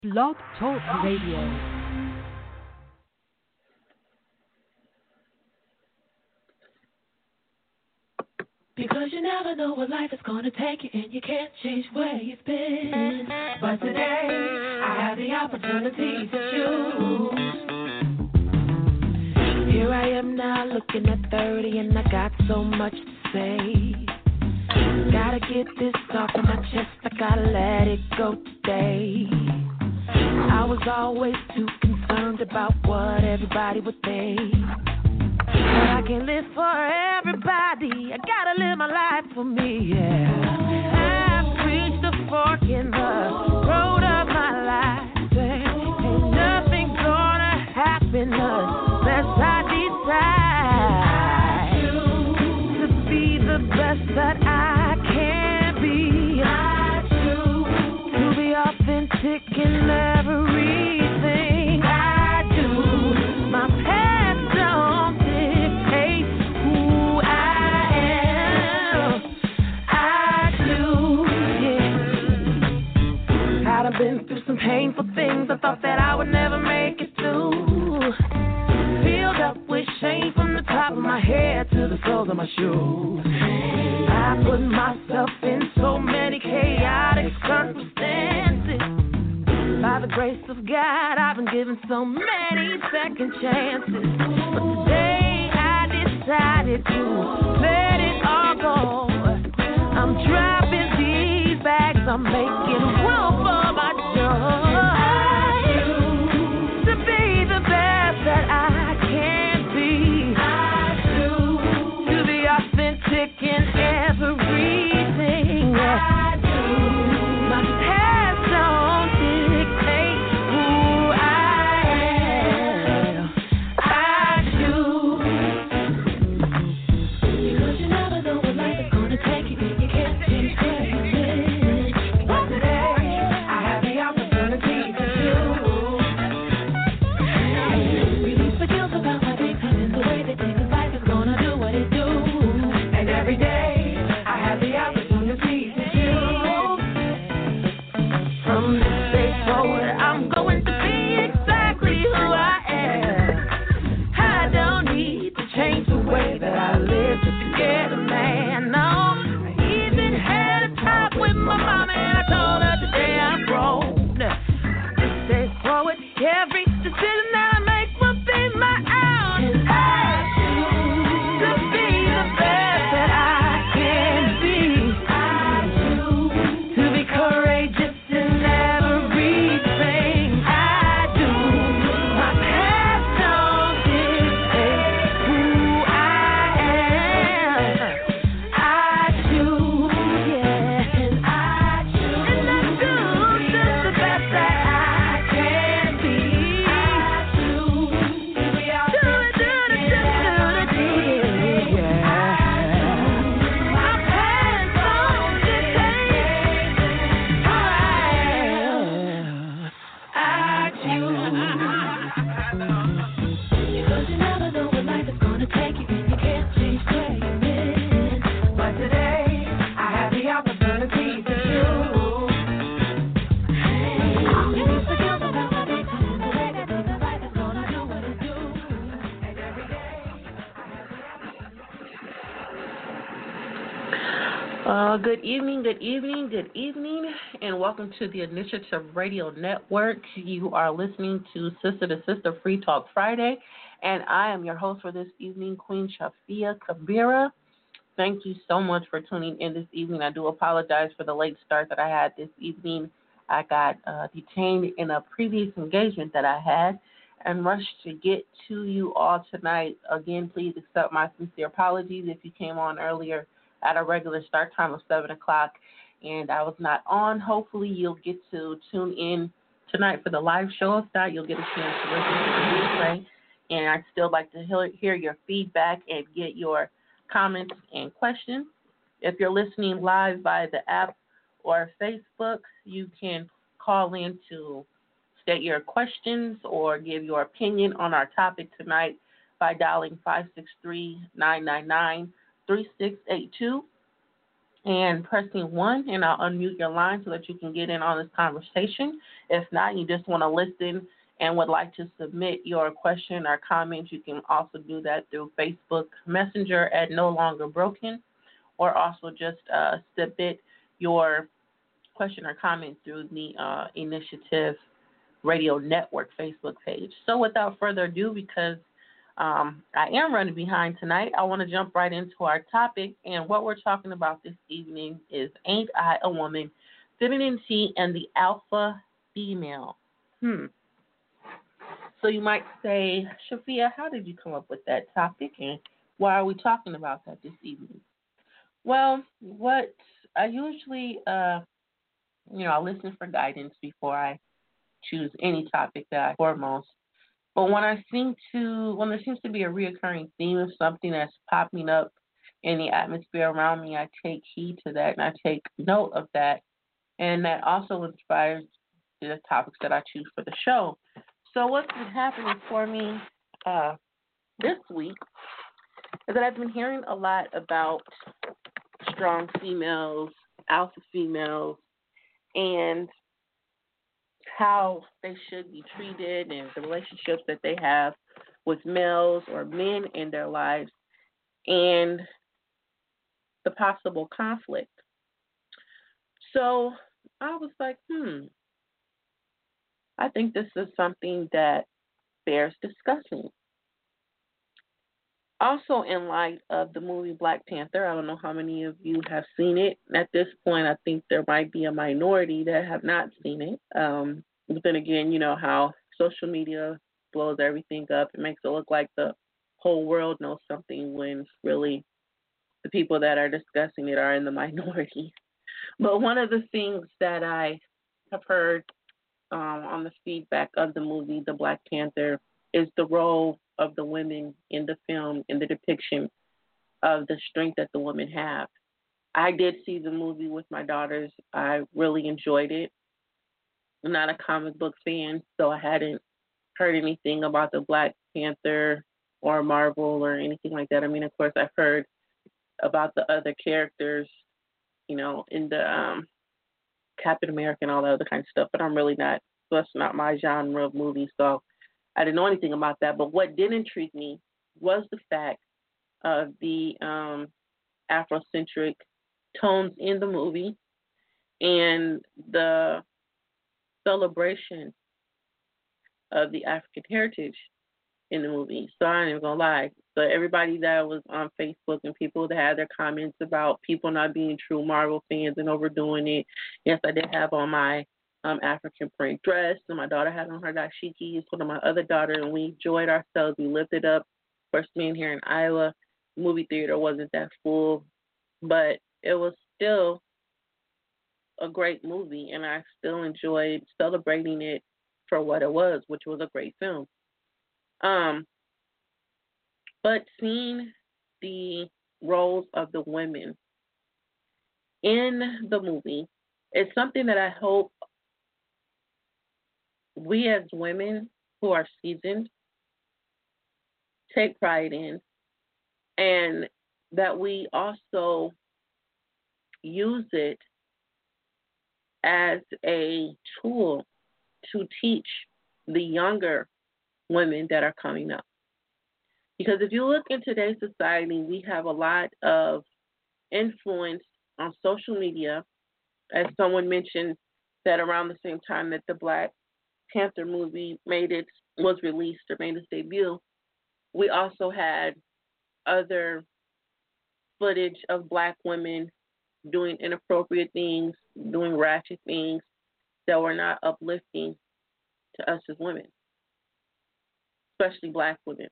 Blog Talk Radio. Because you never know what life is gonna take you, and you can't change where you've been. But today, I have the opportunity to choose. Here I am now, looking at 30, and I got so much to say. Gotta get this off of my chest, I gotta let it go today. I was always too concerned about what everybody would think. But I can't live for everybody, I gotta live my life for me, yeah. I've reached the fork in the road of my life. Ain't nothing gonna happen unless I decide to be the best that I can be. I choose to be authentic in everything I do. My past don't dictate who I am. I choose, yeah. I've been through some painful things I thought that I would never make it through. Filled up with shame from the top of my head to the soles of my shoes. I put myself in so many chaotic circumstances. By the grace of God, I've been given so many second chances. But today I decided to let it all go. I'm dropping these bags, I'm making room for my joy. To be the best that I can be. To be authentic in everything I do. My past don't dictate who I am. I choose. Because you never know what life is gonna take you, and you can't change where you've been. But today, I have the opportunity to choose. Release the guilt about my days, and the way they think 'cause life is gonna do what it do. And every day, I have the opportunity to choose. From this day forward, I'm going to be exactly who I am. I don't need to change the way that I live just to get a man, no. I even had a talk with my mama and I told her today I'm grown. This day forward, every decision that I make will be my own. And I choose to be the best that I can be. I choose to be courageous in everything I do. My past don't dictate who I am. I choose, yeah, and I choose. And I choose just the best that I can be. I choose to be authentic in everything. Yeah. My past don't dictate who I choose. Because you never know what life is gonna take you, and you can't change where you've been. But today, I have the opportunity to choose. Release the guilt about my days, and the way that think that life is gonna do what it do. And every day, I have the Good evening, and welcome to the Initiative Radio Network. You are listening to Sister to Sister Free Talk Friday, and I am your host for this evening, Queen Shafia Kabira. Thank you so much for tuning in this evening. I do apologize for the late start that I had this evening. I got detained in a previous engagement that I had and rushed to get to you all tonight. Again, please accept my sincere apologies if you came on earlier at a regular start time of 7 o'clock and I was not on. Hopefully you'll get to tune in tonight for the live show. If not, you'll get a chance to listen to the replay. And I'd still like to hear your feedback and get your comments and questions. If you're listening live via the app or Facebook, you can call in to state your questions or give your opinion on our topic tonight by dialing 563-999-3682. and pressing 1, and I'll unmute your line so that you can get in on this conversation. If not, you just want to listen and would like to submit your question or comment, you can also do that through Facebook Messenger at No Longer Broken, or also just submit your question or comment through the Initiative Radio Network Facebook page. So without further ado, because I am running behind tonight, I want to jump right into our topic. And what we're talking about this evening is Ain't I a Woman? Femininity and the Alpha Female. So you might say, Shafia, how did you come up with that topic, and why are we talking about that this evening? Well, what I usually, I listen for guidance before I choose any topic that I foremost. But when there seems to be a reoccurring theme of something that's popping up in the atmosphere around me, I take heed to that and I take note of that. And that also inspires the topics that I choose for the show. So what's been happening for me this week is that I've been hearing a lot about strong females, alpha females, and how they should be treated and the relationships that they have with males or men in their lives and the possible conflict. So I was like, I think this is something that bears discussing. Also, in light of the movie Black Panther, I don't know how many of you have seen it. At this point, I think there might be a minority that have not seen it. But then again, you know how social media blows everything up. It makes it look like the whole world knows something when really the people that are discussing it are in the minority. But one of the things that I have heard on the feedback of the movie, The Black Panther, is the role of the women in the film, in the depiction of the strength that the women have. I did see the movie with my daughters. I really enjoyed it. I'm not a comic book fan, so I hadn't heard anything about the Black Panther or Marvel or anything like that. I mean, of course, I've heard about the other characters, in the Captain America and all that other kind of stuff, but I'm really not, that's not my genre of movie, so I didn't know anything about that. But what did intrigue me was the fact of the Afrocentric tones in the movie and the celebration of the African heritage in the movie. So I ain't even gonna lie. So everybody that was on Facebook and people that had their comments about people not being true Marvel fans and overdoing it. Yes, I did have on my African print dress, and my daughter had on her dashikis, one of my other daughter, and we enjoyed ourselves. We lifted up. First being here in Iowa, the movie theater wasn't that full, but it was still a great movie, and I still enjoyed celebrating it for what it was, which was a great film. But seeing the roles of the women in the movie is something that I hope we as women who are seasoned take pride in, and that we also use it as a tool to teach the younger women that are coming up. Because if you look in today's society, we have a lot of influence on social media. As someone mentioned, that around the same time that the Black Panther movie was released or made its debut, we also had other footage of Black women doing inappropriate things, doing ratchet things that were not uplifting to us as women, especially Black women.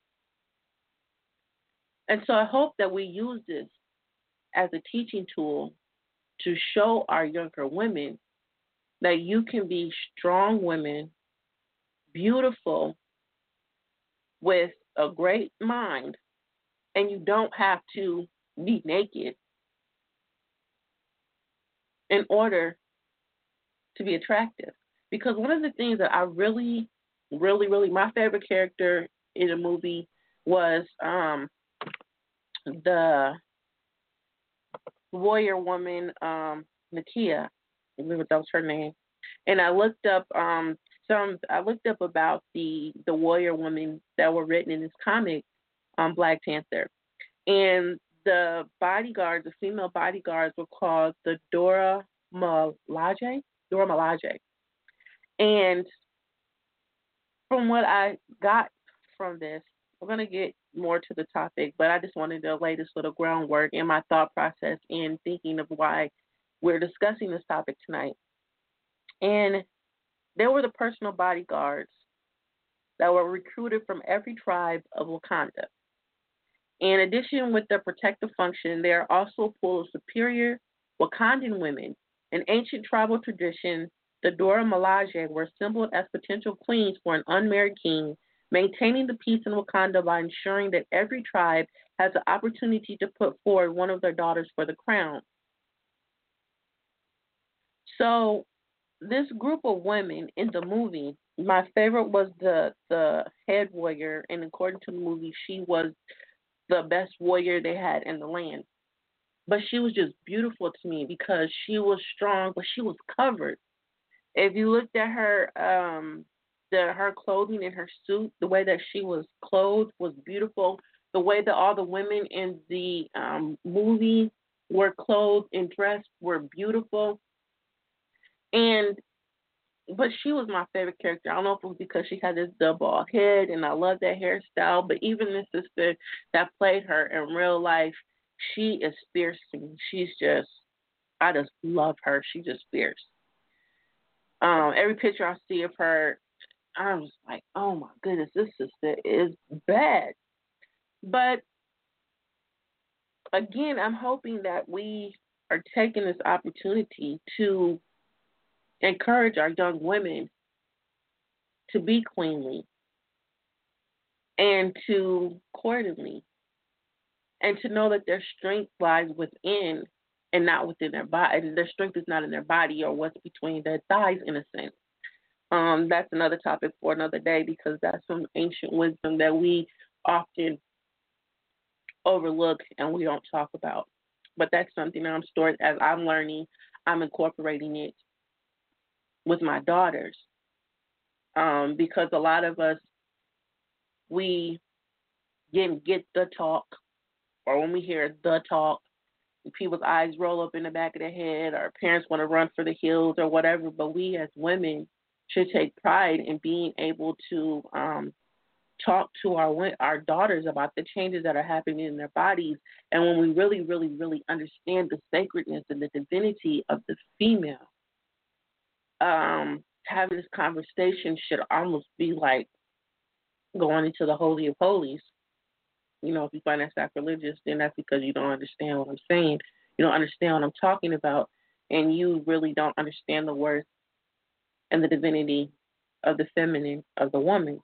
And so I hope that we use this as a teaching tool to show our younger women that you can be strong women, beautiful, with a great mind, and you don't have to be naked in order to be attractive. Because one of the things that I really, my favorite character in a movie was the warrior woman, Nakia, I believe that was her name. And I looked up about the warrior women that were written in this comic, Black Panther. And the bodyguards, the female bodyguards, were called the Dora Milaje. Dora Milaje. And from what I got from this, we're going to get more to the topic, but I just wanted to lay this little groundwork in my thought process in thinking of why we're discussing this topic tonight. And there were the personal bodyguards that were recruited from every tribe of Wakanda. In addition, with their protective function, they are also full of superior Wakandan women. In ancient tribal tradition, the Dora Milaje were assembled as potential queens for an unmarried king, maintaining the peace in Wakanda by ensuring that every tribe has the opportunity to put forward one of their daughters for the crown. So, this group of women in the movie, my favorite was the head warrior, and according to the movie, she was the best warrior they had in the land. But she was just beautiful to me because she was strong, but she was covered. If you looked at her, her clothing and her suit, the way that she was clothed was beautiful. The way that all the women in the movie were clothed and dressed were beautiful. But she was my favorite character. I don't know if it was because she had this double head and I love that hairstyle, but even the sister that played her in real life, she is fierce to me. I just love her. She's just fierce. Every picture I see of her, I'm just like, oh my goodness, this sister is bad. But again, I'm hoping that we are taking this opportunity to encourage our young women to be queenly and to accordingly, and to know that their strength lies within and not within their body. Their strength is not in their body or what's between their thighs, in a sense. That's another topic for another day because that's some ancient wisdom that we often overlook and we don't talk about. But that's something that I'm stored as I'm learning. I'm incorporating it with my daughters, because a lot of us, we get the talk, or when we hear the talk, people's eyes roll up in the back of their head, or parents want to run for the hills or whatever, but we as women should take pride in being able to talk to our daughters about the changes that are happening in their bodies. And when we really, really, really understand the sacredness and the divinity of the female, having this conversation should almost be like going into the Holy of Holies. You know, if you find that sacrilegious, then that's because you don't understand what I'm saying. You don't understand what I'm talking about, and you really don't understand the worth and the divinity of the feminine, of the woman.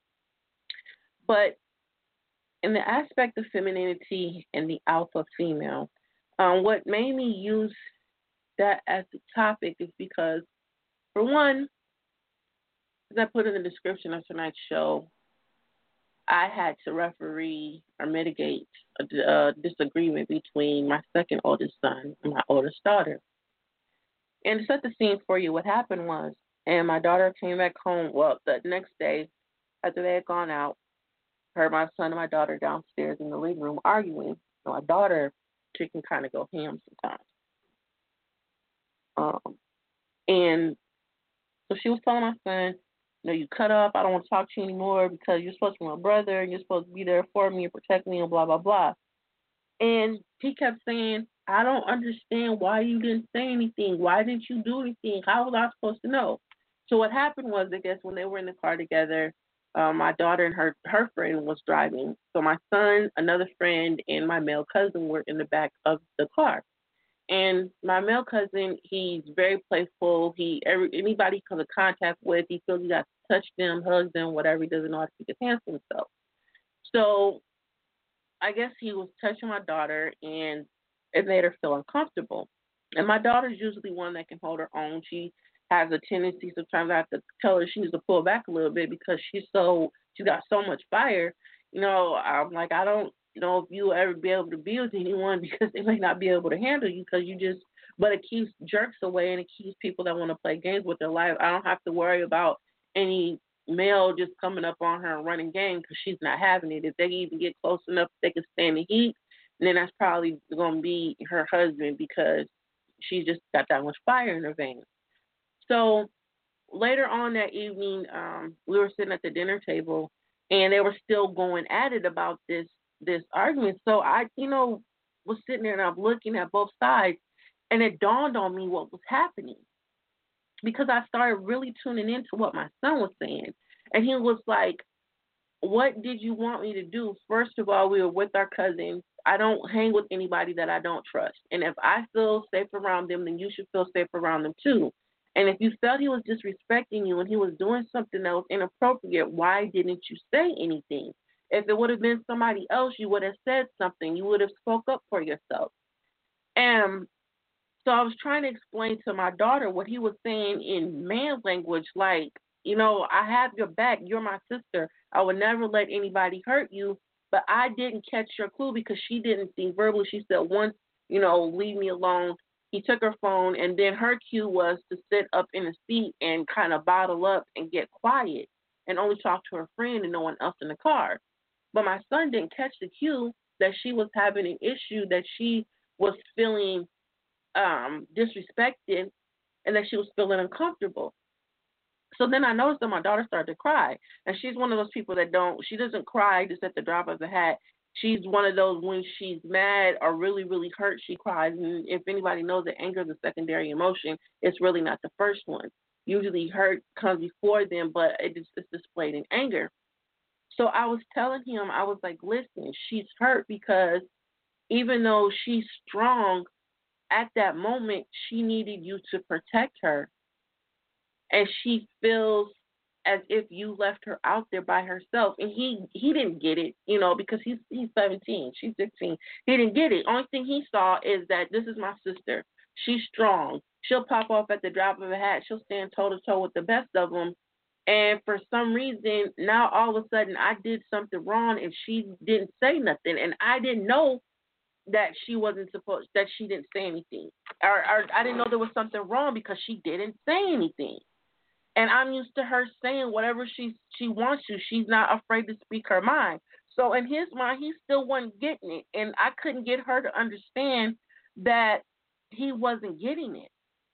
But in the aspect of femininity and the alpha female, what made me use that as the topic is because, for one, as I put in the description of tonight's show, I had to referee or mitigate a disagreement between my second oldest son and my oldest daughter. And to set the scene for you, what happened was, and my daughter came back home, well, the next day, after they had gone out, heard my son and my daughter downstairs in the living room arguing. So my daughter, she can kind of go ham sometimes. And so she was telling my son, you know, you cut up, I don't want to talk to you anymore because you're supposed to be my brother and you're supposed to be there for me and protect me and blah, blah, blah. And he kept saying, I don't understand why you didn't say anything. Why didn't you do anything? How was I supposed to know? So what happened was, I guess, when they were in the car together, my daughter and her friend was driving. So my son, another friend, and my male cousin were in the back of the car. And my male cousin, he's very playful. Anybody he comes in contact with, he feels he got to touch them, hug them, whatever. He doesn't know how to keep his hands to himself. So I guess he was touching my daughter, and it made her feel uncomfortable. And my daughter's usually one that can hold her own. She has a tendency, sometimes I have to tell her she needs to pull back a little bit because she's got so much fire. You know, I'm like, know if you ever be able to be with anyone because they may not be able to handle you because but it keeps jerks away and it keeps people that want to play games with their life. I don't have to worry about any male just coming up on her and running game because she's not having it. If they even get close enough, they can stand the heat, then that's probably going to be her husband because she's just got that much fire in her veins. So later on that evening, we were sitting at the dinner table, and they were still going at it about this argument. So I, was sitting there and I'm looking at both sides, and it dawned on me what was happening because I started really tuning into what my son was saying, and he was like, "What did you want me to do?" First of all, we were with our cousins. I don't hang with anybody that I don't trust, and if I feel safe around them, then you should feel safe around them too. And if you felt he was disrespecting you and he was doing something that was inappropriate, why didn't you say anything? If it would have been somebody else, you would have said something. You would have spoke up for yourself. And so I was trying to explain to my daughter what he was saying in man language, like, I have your back. You're my sister. I would never let anybody hurt you. But I didn't catch your clue because she didn't seem verbal. She said once, leave me alone. He took her phone, and then her cue was to sit up in a seat and kind of bottle up and get quiet and only talk to her friend and no one else in the car. But my son didn't catch the cue that she was having an issue, that she was feeling disrespected, and that she was feeling uncomfortable. So then I noticed that my daughter started to cry, and she's one of those people that she doesn't cry just at the drop of a hat. She's one of those when she's mad or really, really hurt, she cries. And if anybody knows that anger is a secondary emotion, it's really not the first one. Usually hurt comes before them, but it's displayed in anger. So I was telling him, I was like, listen, she's hurt because even though she's strong, at that moment, she needed you to protect her. And she feels as if you left her out there by herself. And he didn't get it, because he's 17, she's 16. He didn't get it. Only thing he saw is that this is my sister. She's strong. She'll pop off at the drop of a hat. She'll stand toe-to-toe with the best of them. And for some reason, now all of a sudden I did something wrong and she didn't say nothing. And I didn't know that she didn't say anything. Or I didn't know there was something wrong because she didn't say anything. And I'm used to her saying whatever she wants to. She's not afraid to speak her mind. So in his mind, he still wasn't getting it. And I couldn't get her to understand that he wasn't getting it.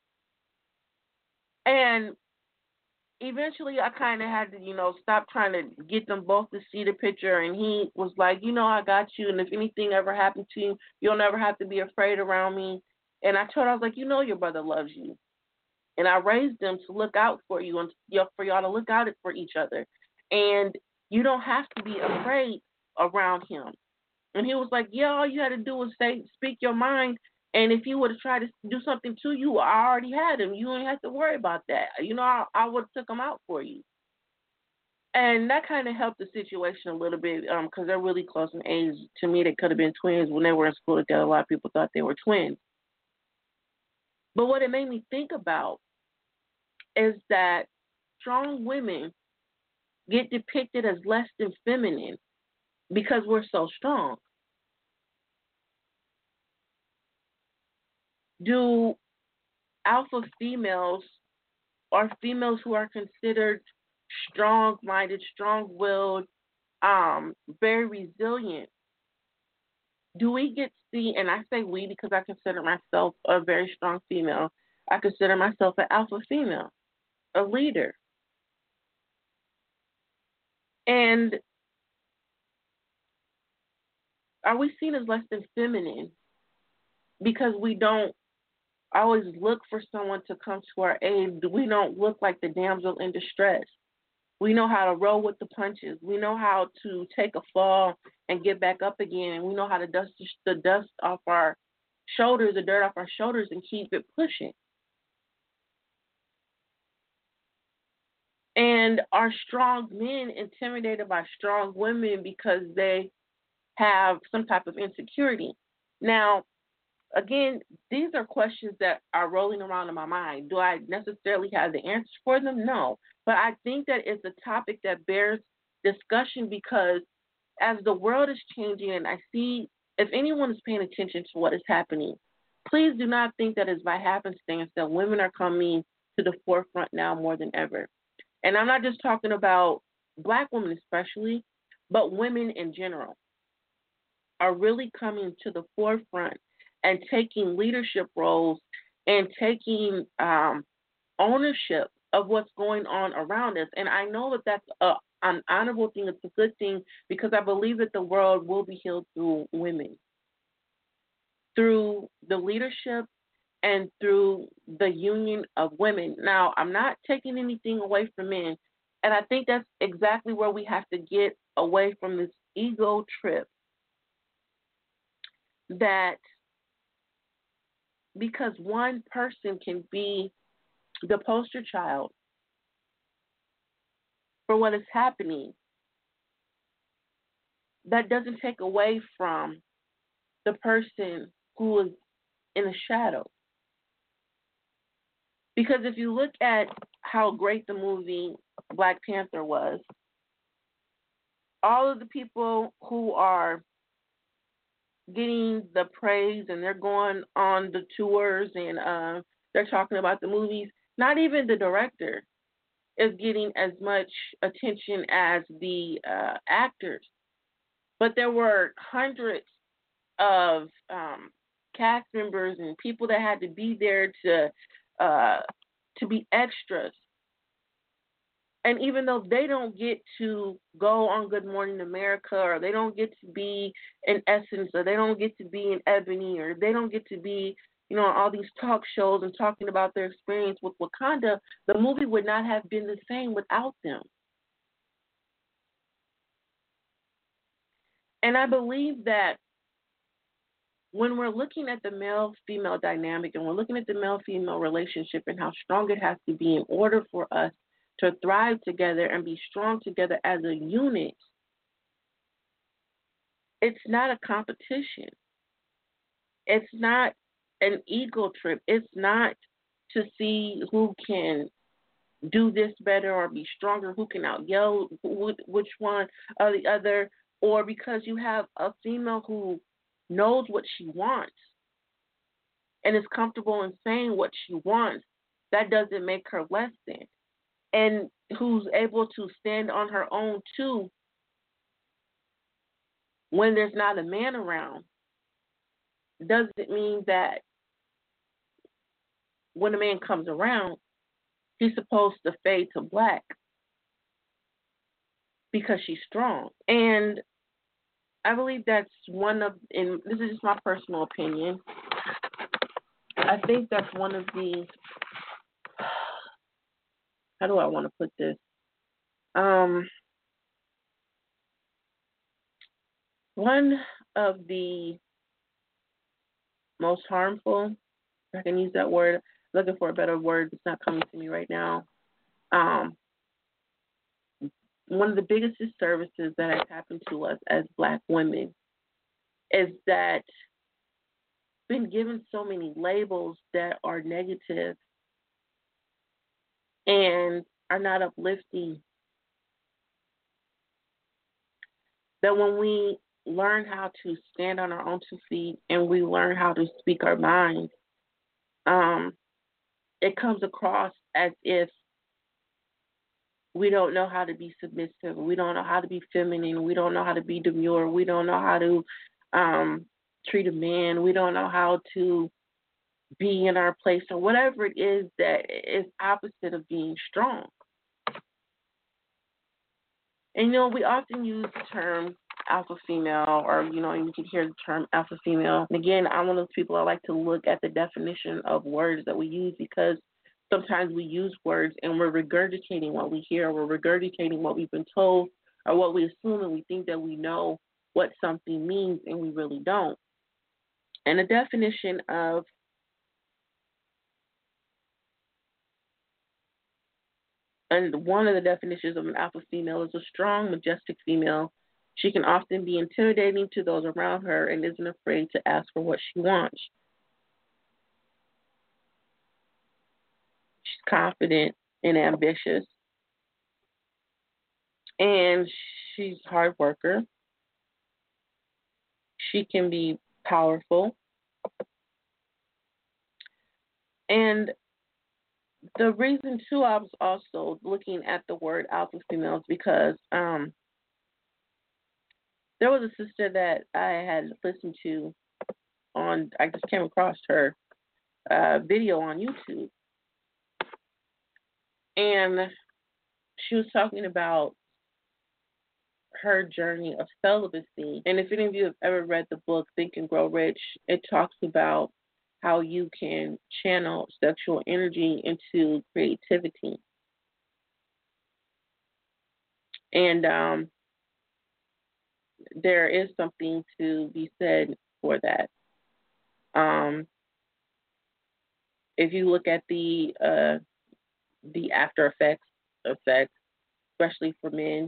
And eventually I kind of had to, stop trying to get them both to see the picture. And he was like, I got you. And if anything ever happened to you, you'll never have to be afraid around me. And I told her, I was like, your brother loves you. And I raised them to look out for you and for y'all to look out for each other. And you don't have to be afraid around him. And he was like, yeah, all you had to do was speak your mind. And if you would have tried to do something to you, I already had him. You don't have to worry about that. I would have took him out for you. And that kind of helped the situation a little bit because they're really close in age. To me, they could have been twins. When they were in school together, a lot of people thought they were twins. But what it made me think about is that strong women get depicted as less than feminine because we're so strong. Do alpha females or females who are considered strong-minded, strong-willed, very resilient, do we get to see, and I say we because I consider myself a very strong female, I consider myself an alpha female, a leader. And are we seen as less than feminine because we don't always look for someone to come to our aid? We don't look like the damsel in distress. We know how to roll with the punches. We know how to take a fall and get back up again. And we know how to dust the dust off our shoulders, the dirt off our shoulders, and keep it pushing. And are strong men intimidated by strong women because they have some type of insecurity? Now, again, these are questions that are rolling around in my mind. Do I necessarily have the answers for them? No. But I think that it's a topic that bears discussion because as the world is changing, and I see if anyone is paying attention to what is happening, please do not think that it's by happenstance that women are coming to the forefront now more than ever. And I'm not just talking about black women especially, but women in general are really coming to the forefront and taking leadership roles and taking ownership of what's going on around us. And I know that that's an honorable thing. It's a good thing because I believe that the world will be healed through women, through the leadership and through the union of women. Now, I'm not taking anything away from men, and I think that's exactly where we have to get away from this ego trip that because one person can be the poster child for what is happening, that doesn't take away from the person who is in the shadow. Because if you look at how great the movie Black Panther was, all of the people who are getting the praise and they're going on the tours and they're talking about the movies, not even the director is getting as much attention as the actors. But there were hundreds of cast members and people that had to be there to be extras. And even though they don't get to go on Good Morning America, or they don't get to be in Essence, or they don't get to be in Ebony, or they don't get to be, on all these talk shows and talking about their experience with Wakanda, the movie would not have been the same without them. And I believe that when we're looking at the male-female dynamic and we're looking at the male-female relationship and how strong it has to be in order for us to thrive together and be strong together as a unit, it's not a competition. It's not an ego trip. It's not to see who can do this better or be stronger, who can out-yell which one or the other, or because you have a female who knows what she wants and is comfortable in saying what she wants, that doesn't make her less than. And who's able to stand on her own too when there's not a man around, doesn't mean that when a man comes around, he's supposed to fade to black because she's strong. And I believe that's and this is just my personal opinion, I think that's one of the, how do I want to put this? One of the most harmful, if I can use that word, looking for a better word, it's not coming to me right now. One of the biggest disservices that has happened to us as Black women is that we've been given so many labels that are negative and are not uplifting. That when we learn how to stand on our own 2 feet and we learn how to speak our mind, it comes across as if we don't know how to be submissive, we don't know how to be feminine, we don't know how to be demure, we don't know how to treat a man, we don't know how to be in our place, or whatever it is that is opposite of being strong. And, we often use the term alpha female, or, you can hear the term alpha female. And again, I'm one of those people, I like to look at the definition of words that we use, because sometimes we use words and we're regurgitating what we hear, or we're regurgitating what we've been told, or what we assume, and we think that we know what something means, and we really don't. And the definition of And one of the definitions of an alpha female is a strong, majestic female. She can often be intimidating to those around her and isn't afraid to ask for what she wants. She's confident and ambitious. And she's a hard worker. she can be powerful. And the reason, too, I was also looking at the word alpha females because there was a sister that I had listened to I just came across her video on YouTube. And she was talking about her journey of celibacy. And if any of you have ever read the book Think and Grow Rich, it talks about how you can channel sexual energy into creativity. And there is something to be said for that. If you look at the after effects, especially for men,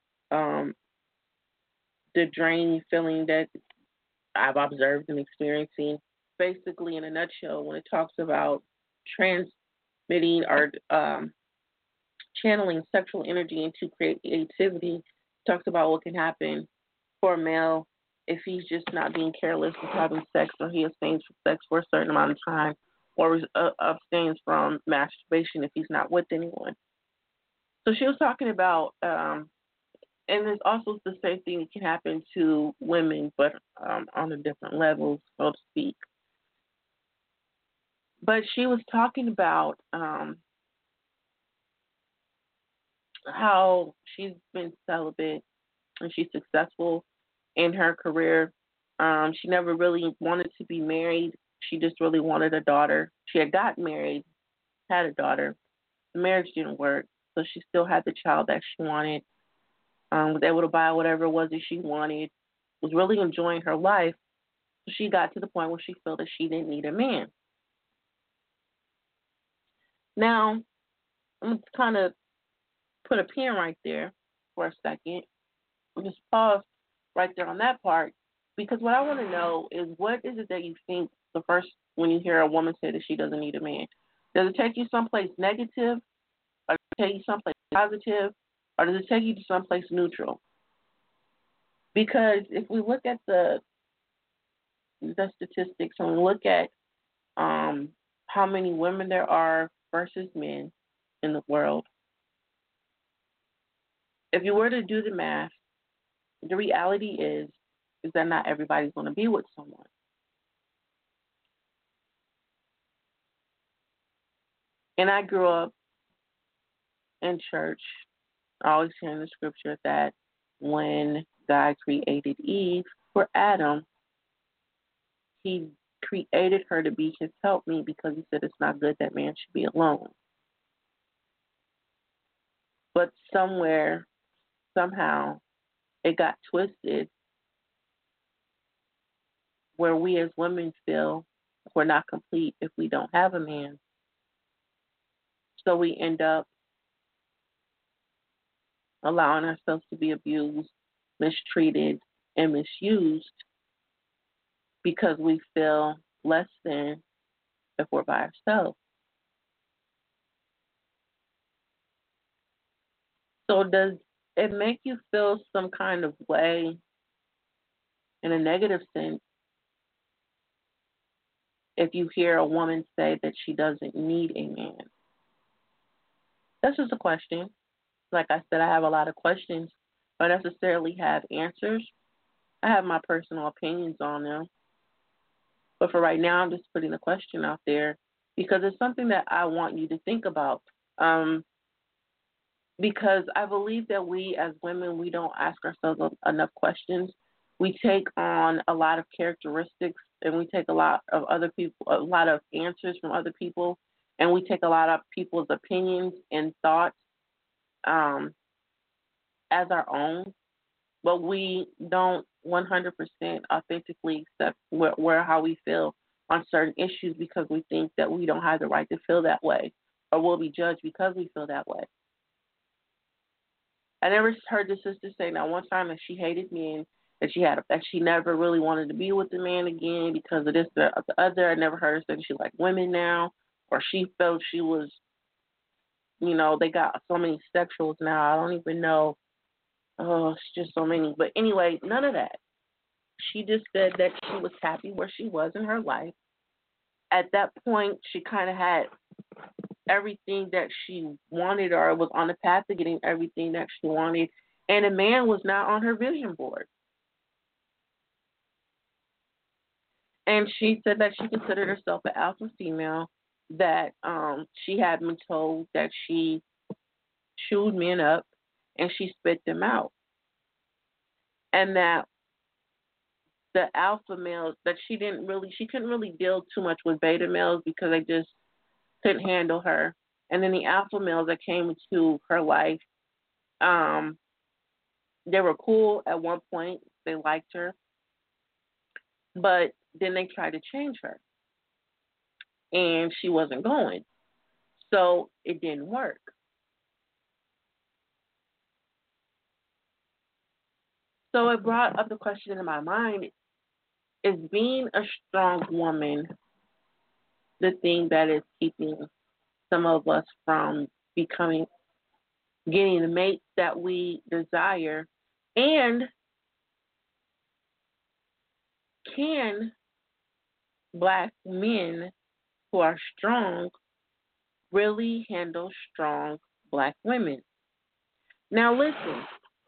the draining feeling that I've observed and experiencing, basically in a nutshell, when it talks about transmitting or channeling sexual energy into creativity, it talks about what can happen for a male if he's just not being careless with having sex, or he abstains from sex for a certain amount of time, or abstains from masturbation if he's not with anyone. So she was talking about, and there's also the same thing that can happen to women, but on a different level, so to speak. But she was talking about how she's been celibate and she's successful in her career. She never really wanted to be married. She just really wanted a daughter. She had gotten married, had a daughter. The marriage didn't work, so she still had the child that she wanted. Was able to buy whatever it was that she wanted. Was really enjoying her life. So she got to the point where she felt that she didn't need a man. Now, I'm going to kind of put a pin right there for a second. I'll just pause right there on that part, because what I want to know is, what is it that you think the first when you hear a woman say that she doesn't need a man? Does it take you someplace negative, or does it take you someplace positive, or does it take you to someplace neutral? Because if we look at the statistics and we look at how many women there are versus men in the world, if you were to do the math, the reality is that not everybody's going to be with someone. And I grew up in church, always hearing the scripture that when God created Eve for Adam, he created her to be his helpmeet, because he said it's not good that man should be alone. But somewhere, somehow, it got twisted where we as women feel we're not complete if we don't have a man. So we end up allowing ourselves to be abused, mistreated, and misused because we feel less than if we're by ourselves. So does it make you feel some kind of way in a negative sense if you hear a woman say that she doesn't need a man? That's just a question. Like I said, I have a lot of questions. I don't necessarily have answers. I have my personal opinions on them. But for right now, I'm just putting the question out there because it's something that I want you to think about. Because I believe that we as women, we don't ask ourselves enough questions. We take on a lot of characteristics, and we take a lot of other people, a lot of answers from other people, and we take a lot of people's opinions and thoughts as our own, but we don't 100% authentically accept how we feel on certain issues because we think that we don't have the right to feel that way, or we'll be judged because we feel that way. I never heard the sister say now one time that she hated men, that she never really wanted to be with the man again because of this or the other. I never heard her say that she liked women now, or she felt she was, they got so many sexuals now. I don't even know. Oh, it's just so many. But anyway, none of that. she just said that she was happy where she was in her life. At that point, she kind of had everything that she wanted, or was on the path to getting everything that she wanted, and a man was not on her vision board. And she said that she considered herself an alpha female, that she had been told that she chewed men up and she spit them out. And that the alpha males, that she couldn't really deal too much with beta males because they just couldn't handle her. And then the alpha males that came into her life, they were cool at one point. They liked her. But then they tried to change her. And she wasn't going. So it didn't work. So it brought up the question in my mind, is being a strong woman the thing that is keeping some of us from getting the mates that we desire? And can black men who are strong really handle strong black women? Now listen,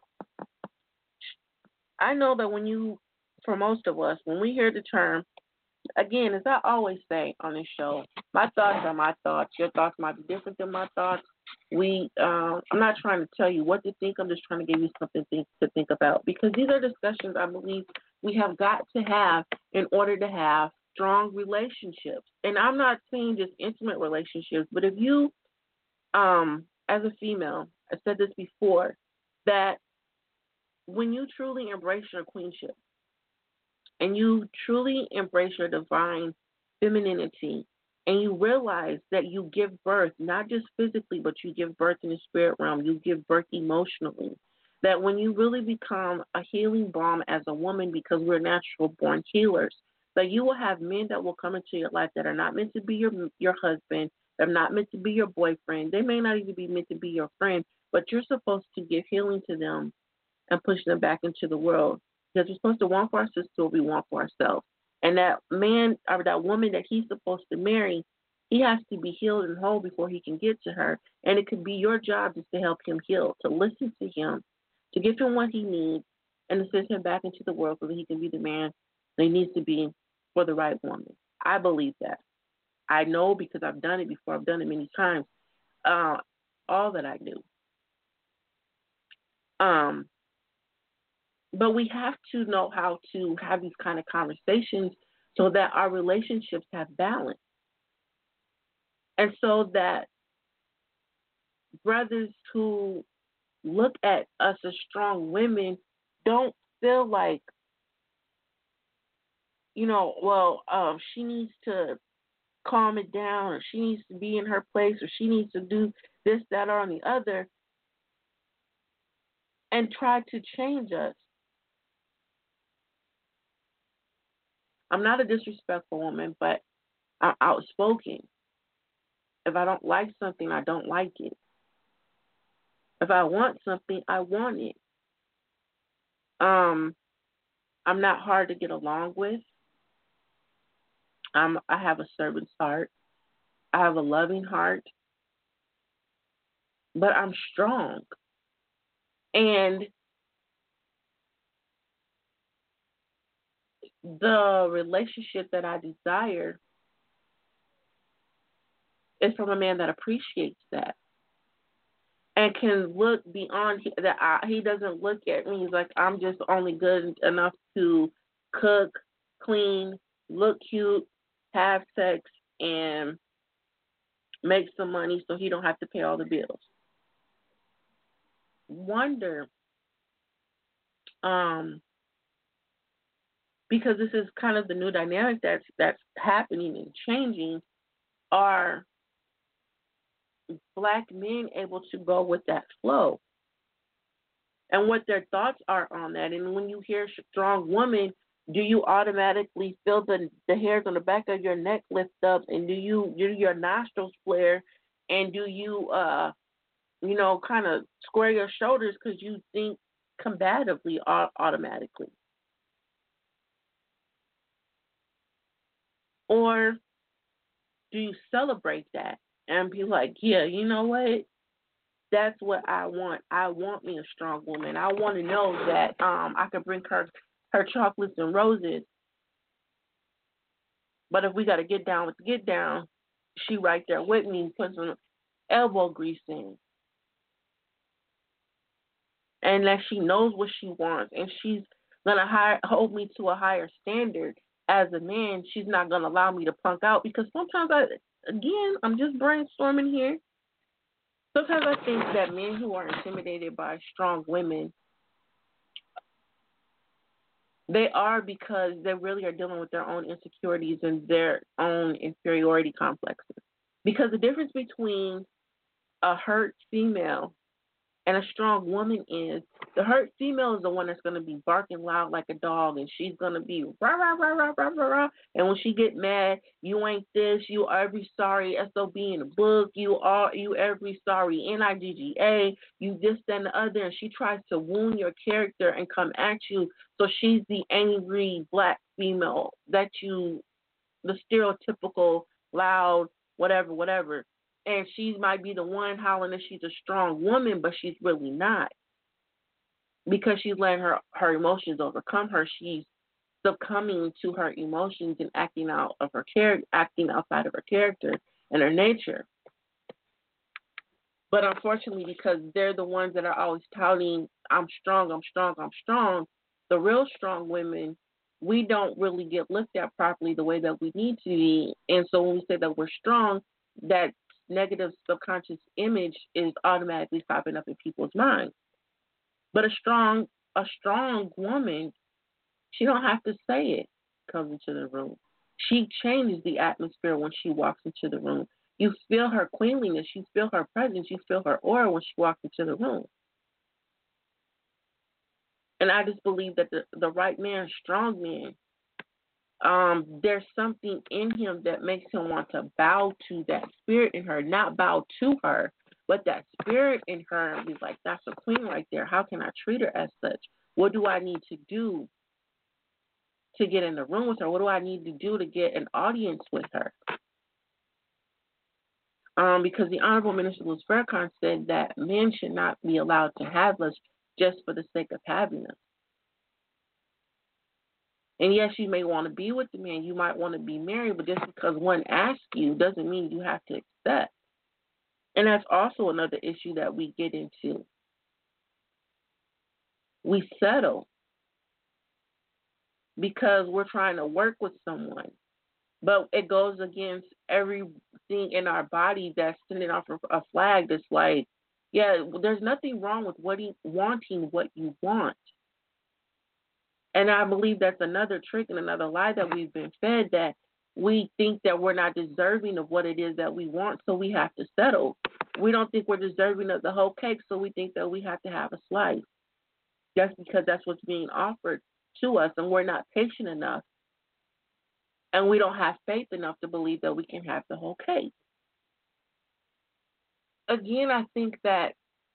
I know that for most of us, when we hear the term, again, as I always say on this show, my thoughts are my thoughts. Your thoughts might be different than my thoughts. I'm not trying to tell you what to think. I'm just trying to give you something to think about, because these are discussions I believe we have got to have in order to have strong relationships. And I'm not saying just intimate relationships, but if you, as a female, I said this before, that when you truly embrace your queenship and you truly embrace your divine femininity, and you realize that you give birth, not just physically, but you give birth in the spirit realm, you give birth emotionally, that when you really become a healing balm as a woman, because we're natural born healers, that you will have men that will come into your life that are not meant to be your husband, they're not meant to be your boyfriend, they may not even be meant to be your friend, but you're supposed to give healing to them and push them back into the world. Because we're supposed to want for our sister what we want for ourselves. And that man or that woman that he's supposed to marry, he has to be healed and whole before he can get to her. And it could be your job just to help him heal, to listen to him, to give him what he needs, and to send him back into the world so that he can be the man that he needs to be for the right woman. I believe that. I know because I've done it before. I've done it many times. All that I do. But we have to know how to have these kind of conversations so that our relationships have balance. And so that brothers who look at us as strong women don't feel like, she needs to calm it down, or she needs to be in her place, or she needs to do this, that, or the other, and try to change us. I'm not a disrespectful woman, but I'm outspoken. If I don't like something, I don't like it. If I want something, I want it. I'm not hard to get along with. I have a servant's heart. I have a loving heart. But I'm strong. And the relationship that I desire is from a man that appreciates that and can look beyond that. He doesn't look at me. He's like, I'm just only good enough to cook, clean, look cute, have sex, and make some money so he don't have to pay all the bills. Wonder, because this is kind of the new dynamic that's happening and changing, are black men able to go with that flow and what their thoughts are on that? And when you hear strong woman, do you automatically feel the hairs on the back of your neck lift up, and do your nostrils flare, and do you kind of square your shoulders because you think combatively automatically? Or do you celebrate that and be like, yeah, you know what? That's what I want. I want me a strong woman. I want to know that I can bring her chocolates and roses. But if we got to get down with the get down, she right there with me, put some elbow grease in. And that she knows what she wants, and she's gonna hold me to a higher standard as a man. She's not gonna allow me to punk out, because sometimes I'm just brainstorming here. Sometimes I think that men who are intimidated by strong women, they are because they really are dealing with their own insecurities and their own inferiority complexes. Because the difference between a hurt female and a strong woman is, the hurt female is the one that's going to be barking loud like a dog, and she's going to be rah, rah, rah, rah, rah, rah, rah. And when she get mad, you ain't this, you every sorry, SOB in the book, you every sorry, NIGGA, you this, that, and the other, and she tries to wound your character and come at you. So she's the angry black female the stereotypical loud, whatever. And she might be the one hollering that she's a strong woman, but she's really not. Because she's letting her emotions overcome her. She's succumbing to her emotions and acting outside of her character and her nature. But unfortunately, because they're the ones that are always touting, I'm strong, the real strong women, we don't really get looked at properly the way that we need to be. And so when we say that we're strong, that negative subconscious image is automatically popping up in people's minds. But a strong woman, she don't have to say it, comes into the room. She changes the atmosphere when she walks into the room. You feel her queenliness, you feel her presence, you feel her aura when she walks into the room. And I just believe that the right man, strong man, there's something in him that makes him want to bow to that spirit in her, not bow to her, but that spirit in her, and be like, that's a queen right there. How can I treat her as such? What do I need to do to get in the room with her? What do I need to do to get an audience with her? Because the Honorable Minister Louis Farrakhan said that men should not be allowed to have us just for the sake of having us. And yes, you may want to be with the man, you might want to be married, but just because one asks you doesn't mean you have to accept. And that's also another issue that we get into. We settle because we're trying to work with someone, but it goes against everything in our body that's sending off a flag that's like, yeah, there's nothing wrong with wanting what you want. And I believe that's another trick and another lie that we've been fed, that we think that we're not deserving of what it is that we want, so we have to settle. We don't think we're deserving of the whole cake, so we think that we have to have a slice. Just because that's what's being offered to us, and we're not patient enough, and we don't have faith enough to believe that we can have the whole cake. Again, I think that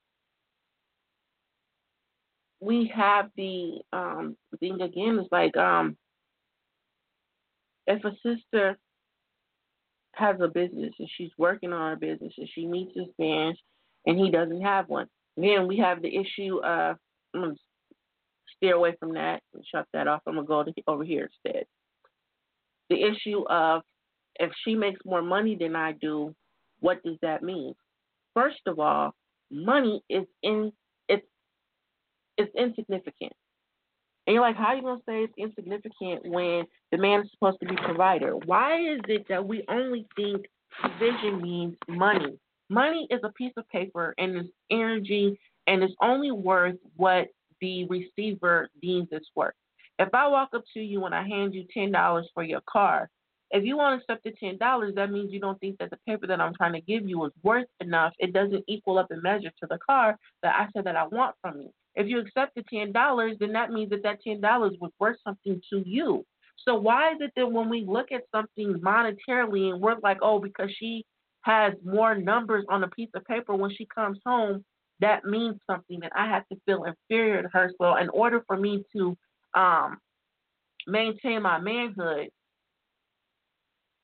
we have the thing again is like, if a sister has a business and she's working on her business and she meets this man and he doesn't have one, then we have the issue of, I'm going to steer away from that and shut that off. I'm going to go over here instead. The issue of, if she makes more money than I do, what does that mean? First of all, money is it's insignificant. And you're like, how are you going to say it's insignificant when the man is supposed to be provider? Why is it that we only think provision means money? Money is a piece of paper and it's energy, and it's only worth what the receiver deems it's worth. If I walk up to you and I hand you $10 for your car, if you won't accept the $10, that means you don't think that the paper that I'm trying to give you is worth enough. It doesn't equal up in measure to the car that I said that I want from you. If you accept the $10, then that means that $10 was worth something to you. So why is it that when we look at something monetarily and we're like, oh, because she has more numbers on a piece of paper when she comes home, that means something, that I have to feel inferior to her. So in order for me to maintain my manhood,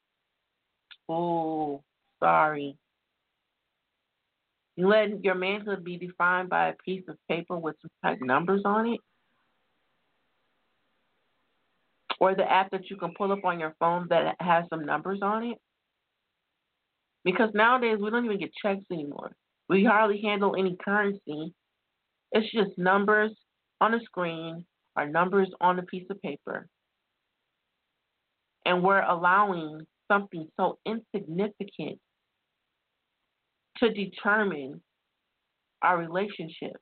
Oh, sorry. You let your manhood be defined by a piece of paper with some type numbers on it, or the app that you can pull up on your phone that has some numbers on it. Because nowadays we don't even get checks anymore. We hardly handle any currency. It's just numbers on a screen or numbers on a piece of paper. And we're allowing something so insignificant to determine our relationship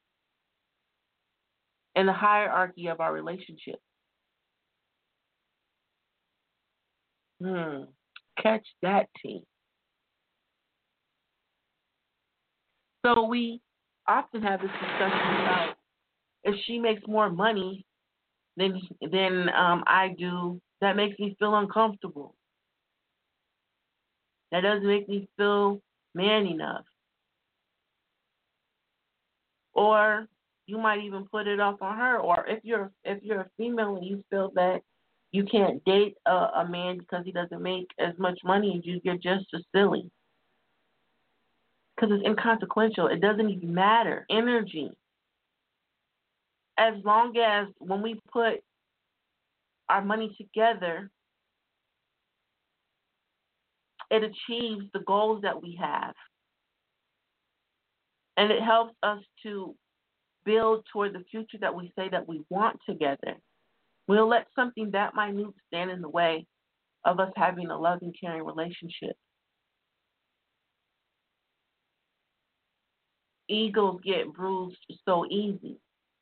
and the hierarchy of our relationship. Catch that, T. So we often have this discussion about if she makes more money than I do, that makes me feel uncomfortable. That doesn't make me feel man enough. Or you might even put it off on her. Or if you're a female and you feel that you can't date a man because he doesn't make as much money as you, you're just as silly. Because it's inconsequential. It doesn't even matter. Energy. As long as when we put our money together, it achieves the goals that we have. And it helps us to build toward the future that we say that we want together. We'll let something that minute stand in the way of us having a loving, caring relationship. Egos get bruised so easy.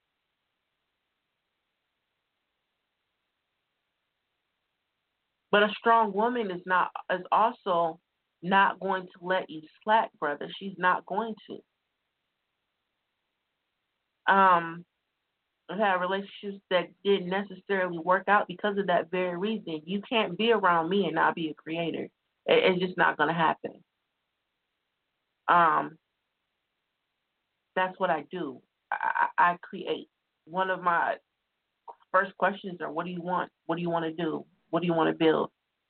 But a strong woman is also not going to let you slack, brother. She's not going to. I've had relationships that didn't necessarily work out because of that very reason. You can't be around me and not be a creator. It's just not going to happen. That's what I do. I create. One of my first questions are, what do you want? What do you want to do? What do you want to build?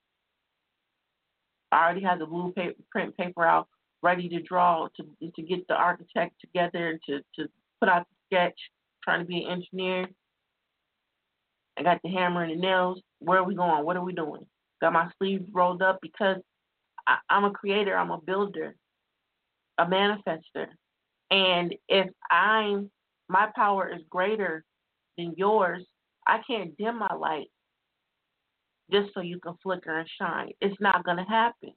I already have the blueprint paper out, ready to draw, to get the architect together, to put out the sketch, trying to be an engineer. I got the hammer and the nails. Where are we going? What are we doing? Got my sleeves rolled up because I'm a creator. I'm a builder, a manifester. And if my power is greater than yours, I can't dim my light just so you can flicker and shine. It's not going to happen.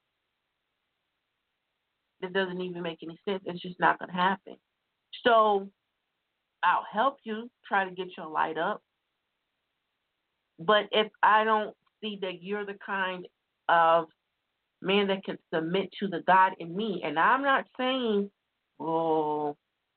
It doesn't even make any sense. It's just not going to happen. So I'll help you try to get your light up. But if I don't see that you're the kind of man that can submit to the God in me, and I'm not saying, calm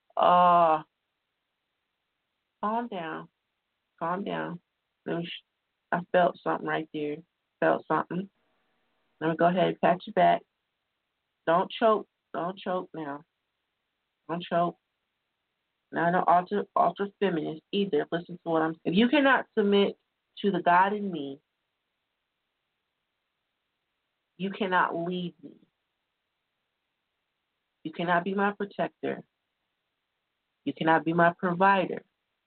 down. Calm down. I felt something right there. Felt something. Let me go ahead and pat you back. Don't choke. Don't choke now. Don't choke. Not an ultra feminist either. Listen to what I'm saying. If you cannot submit to the God in me, you cannot lead me. You cannot be my protector. You cannot be my provider.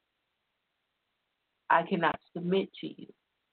I cannot submit to you.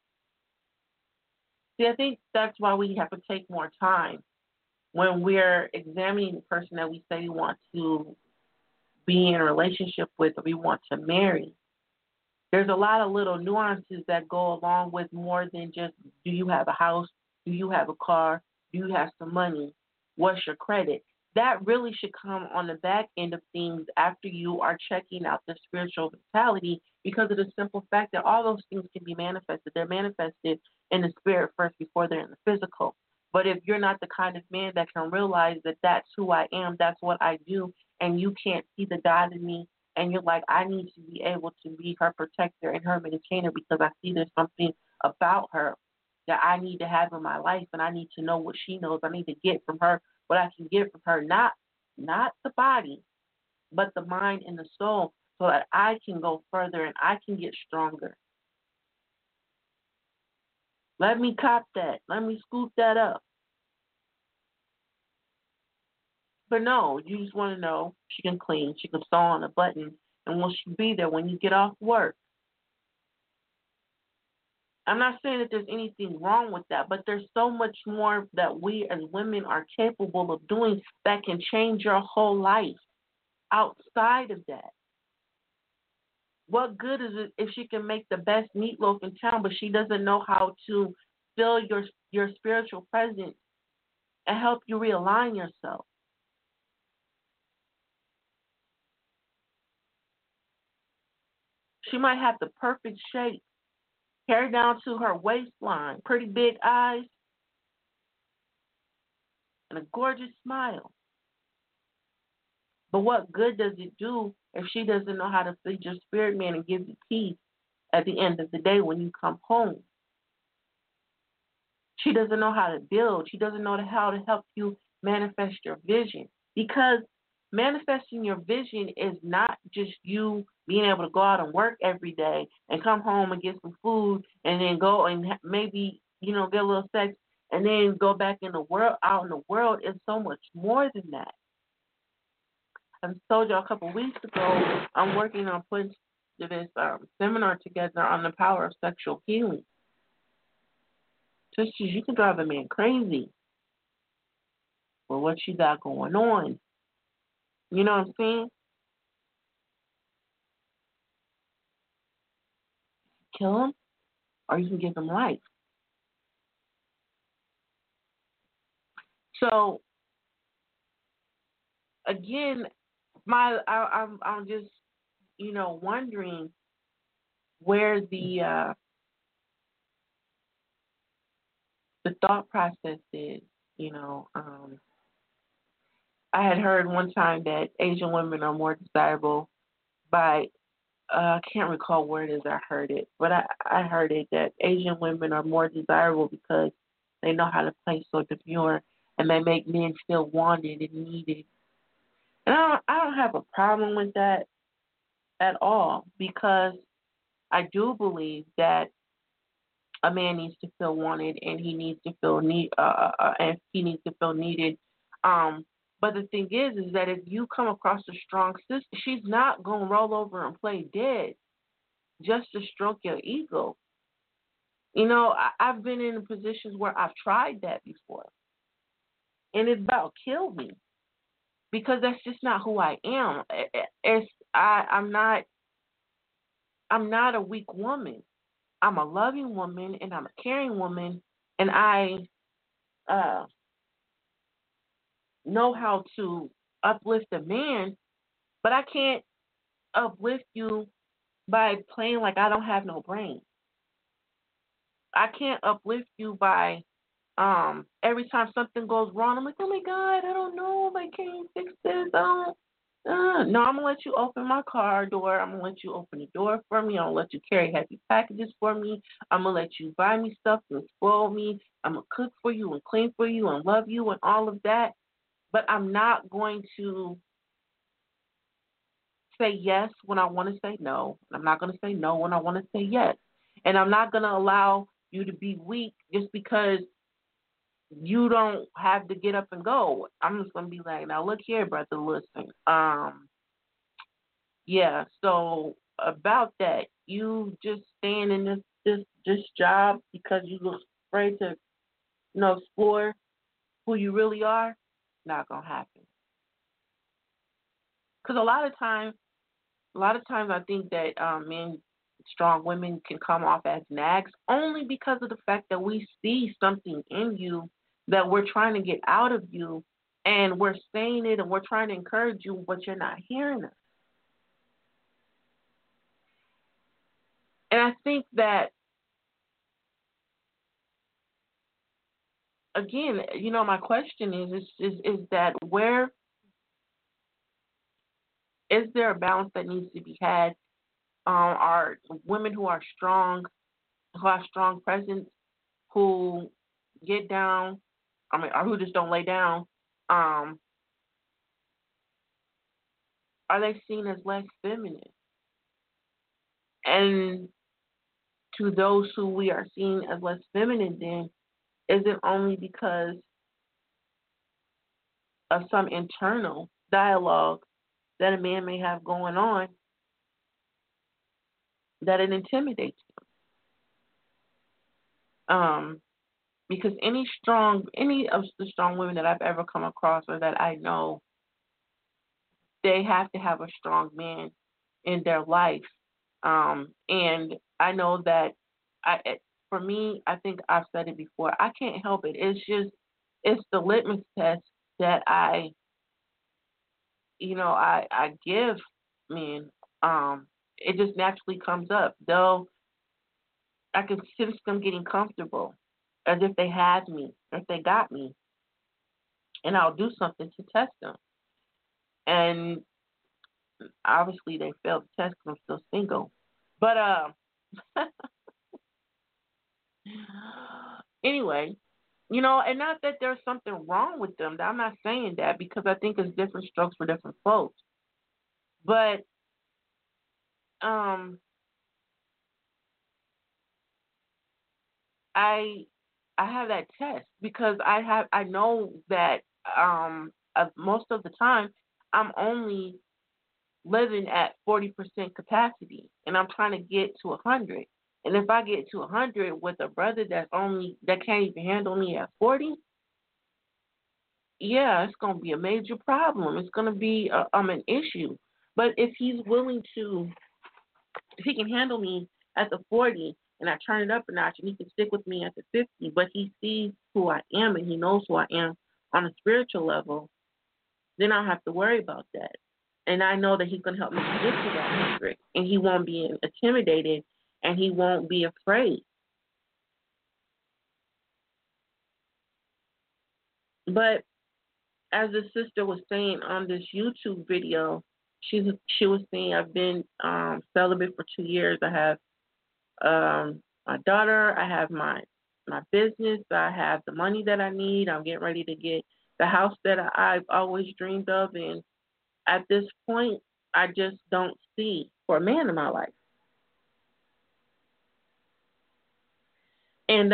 See, I think that's why we have to take more time when we're examining the person that we say we want to be in a relationship with or we want to marry. There's a lot of little nuances that go along with more than just, do you have a house? Do you have a car? Do you have some money? What's your credit? That really should come on the back end of things after you are checking out the spiritual vitality, because of the simple fact that all those things can be manifested. They're manifested in the spirit first before they're in the physical. But if you're not the kind of man that can realize that that's who I am, that's what I do, and you can't see the God in me, and you're like, I need to be able to be her protector and her maintainer because I see there's something about her that I need to have in my life, and I need to know what she knows. I need to get from her what I can get from her, not the body, but the mind and the soul, so that I can go further and I can get stronger. Let me cop that. Let me scoop that up. But no, you just want to know she can clean, she can sew on a button, and will she be there when you get off work? I'm not saying that there's anything wrong with that, but there's so much more that we as women are capable of doing that can change your whole life outside of that. What good is it if she can make the best meatloaf in town, but she doesn't know how to fill your spiritual presence and help you realign yourself? She might have the perfect shape, hair down to her waistline, pretty big eyes, and a gorgeous smile. But what good does it do if she doesn't know how to feed your spirit man and give you peace at the end of the day when you come home? She doesn't know how to build. She doesn't know how to help you manifest your vision. Because manifesting your vision is not just you being able to go out and work every day and come home and get some food and then go and maybe, get a little sex and then go back in the world, out in the world. It's so much more than that. I told you a couple of weeks ago, I'm working on putting this seminar together on the power of sexual healing. Sisters, you can drive a man crazy with what you got going on. You know what I'm saying? Kill him, or you can give him life. So, again, I'm just, wondering where the thought process is. I had heard one time that Asian women are more desirable by, I can't recall where it is I heard it, but I heard it that Asian women are more desirable because they know how to play so demure and they make men feel wanted and needed. And I don't have a problem with that at all because I do believe that a man needs to feel wanted and he needs to feel and he needs to feel needed. But the thing is that if you come across a strong sister, she's not gonna roll over and play dead just to stroke your ego. I've been in positions where I've tried that before, and it about killed me because that's just not who I am. I'm not a weak woman. I'm a loving woman and I'm a caring woman, and I know how to uplift a man, but I can't uplift you by playing like I don't have no brain. I can't uplift you by every time something goes wrong, I'm like, oh my God, I don't know if I can fix this. I don't. No, I'm gonna let you open my car door. I'm gonna let you open the door for me. I'm gonna let you carry heavy packages for me. I'm gonna let you buy me stuff and spoil me. I'm gonna cook for you and clean for you and love you and all of that. But I'm not going to say yes when I want to say no. I'm not going to say no when I want to say yes. And I'm not going to allow you to be weak just because you don't have to get up and go. I'm just going to be like, now look here, brother, listen. Yeah, so about that, you just staying in this job because you look afraid to, explore who you really are, not going to happen. Because a lot of times I think that men, strong women can come off as nags only because of the fact that we see something in you that we're trying to get out of you and we're saying it and we're trying to encourage you, but you're not hearing us. And I think that, again, my question is that where is there a balance that needs to be had? Are women who are strong, who have strong presence, who get down, or who just don't lay down, are they seen as less feminine? And to those who we are seen as less feminine, then is it only because of some internal dialogue that a man may have going on, that it intimidates him. Because any of the strong women that I've ever come across or that I know, they have to have a strong man in their life. And I know that for me, I think I've said it before, I can't help it. It's the litmus test that I give men. It just naturally comes up. Though I can sense them getting comfortable as if they had me, or if they got me. And I'll do something to test them. And obviously they failed the test because I'm still single. But anyway, and not that there's something wrong with them. I'm not saying that, because I think it's different strokes for different folks. But I have that test because I know that most of the time I'm only living at 40% capacity, and I'm trying to get to 100. And if I get to 100 with a brother that can't even handle me at 40, yeah, it's gonna be a major problem. It's gonna be an issue. But if he can handle me at the 40, and I turn it up a notch, and he can stick with me at the 50, but he sees who I am and he knows who I am on a spiritual level, then I don't have to worry about that. And I know that he's going to help me get to that 100, and he won't be intimidated, and he won't be afraid. But as the sister was saying on this YouTube video, she was saying, I've been celibate for 2 years. I have my daughter, I have my business, I have the money that I need. I'm getting ready to get the house that I've always dreamed of, and at this point, I just don't see for a man in my life. And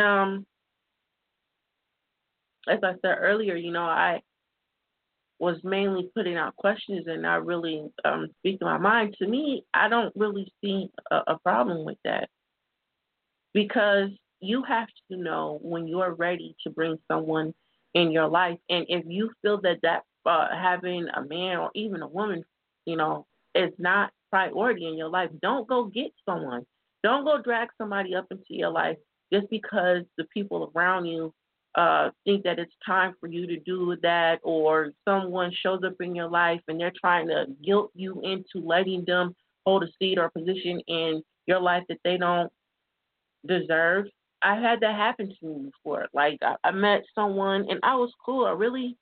as I said earlier, I was mainly putting out questions and not really speaking my mind. To me, I don't really see a problem with that, because you have to know when you're ready to bring someone in your life. And if you feel that having a man or even a woman, is not priority in your life, don't go get someone. Don't go drag somebody up into your life just because the people around you think that it's time for you to do that, or someone shows up in your life and they're trying to guilt you into letting them hold a seat or a position in your life that they don't deserve. I had that happen to me before. Like I met someone and I was cool. I really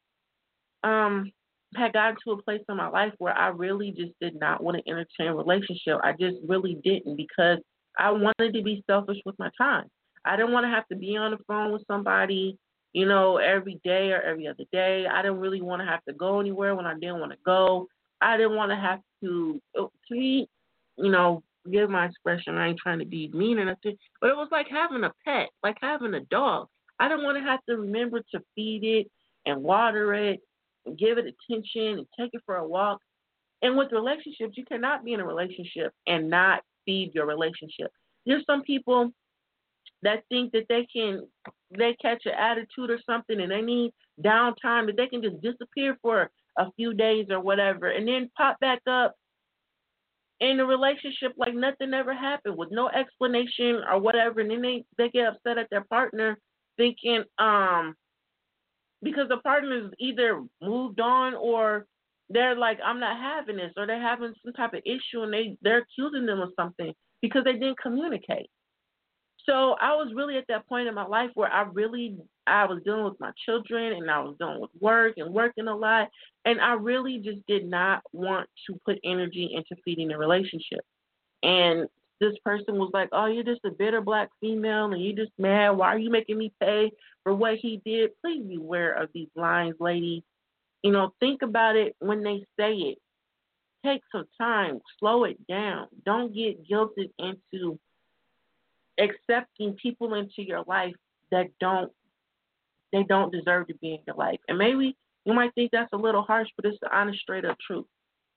had gotten to a place in my life where I really just did not want to entertain a relationship. I just really didn't, because I wanted to be selfish with my time. I didn't want to have to be on the phone with somebody, every day or every other day. I didn't really want to have to go anywhere when I didn't want to go. I didn't want to have to me, give my expression. I ain't trying to be mean or nothing, but it was like having a pet, like having a dog. I didn't want to have to remember to feed it and water it and give it attention and take it for a walk. And with relationships, you cannot be in a relationship and not feed your relationship. There's some people that think that they catch an attitude or something and they need downtime, that they can just disappear for a few days or whatever and then pop back up in a relationship like nothing ever happened with no explanation or whatever. And then they get upset at their partner thinking because the partner's either moved on or they're like, I'm not having this, or they're having some type of issue and they're accusing them of something because they didn't communicate. So I was really at that point in my life where I was dealing with my children and I was dealing with work and working a lot. And I really just did not want to put energy into feeding a relationship. And this person was like, oh, you're just a bitter black female and you're just mad. Why are you making me pay for what he did? Please beware of these lines, ladies. Think about it when they say it. Take some time. Slow it down. Don't get guilted into accepting people into your life that don't deserve to be in your life. And maybe You might think that's a little harsh, but it's the honest, straight up truth.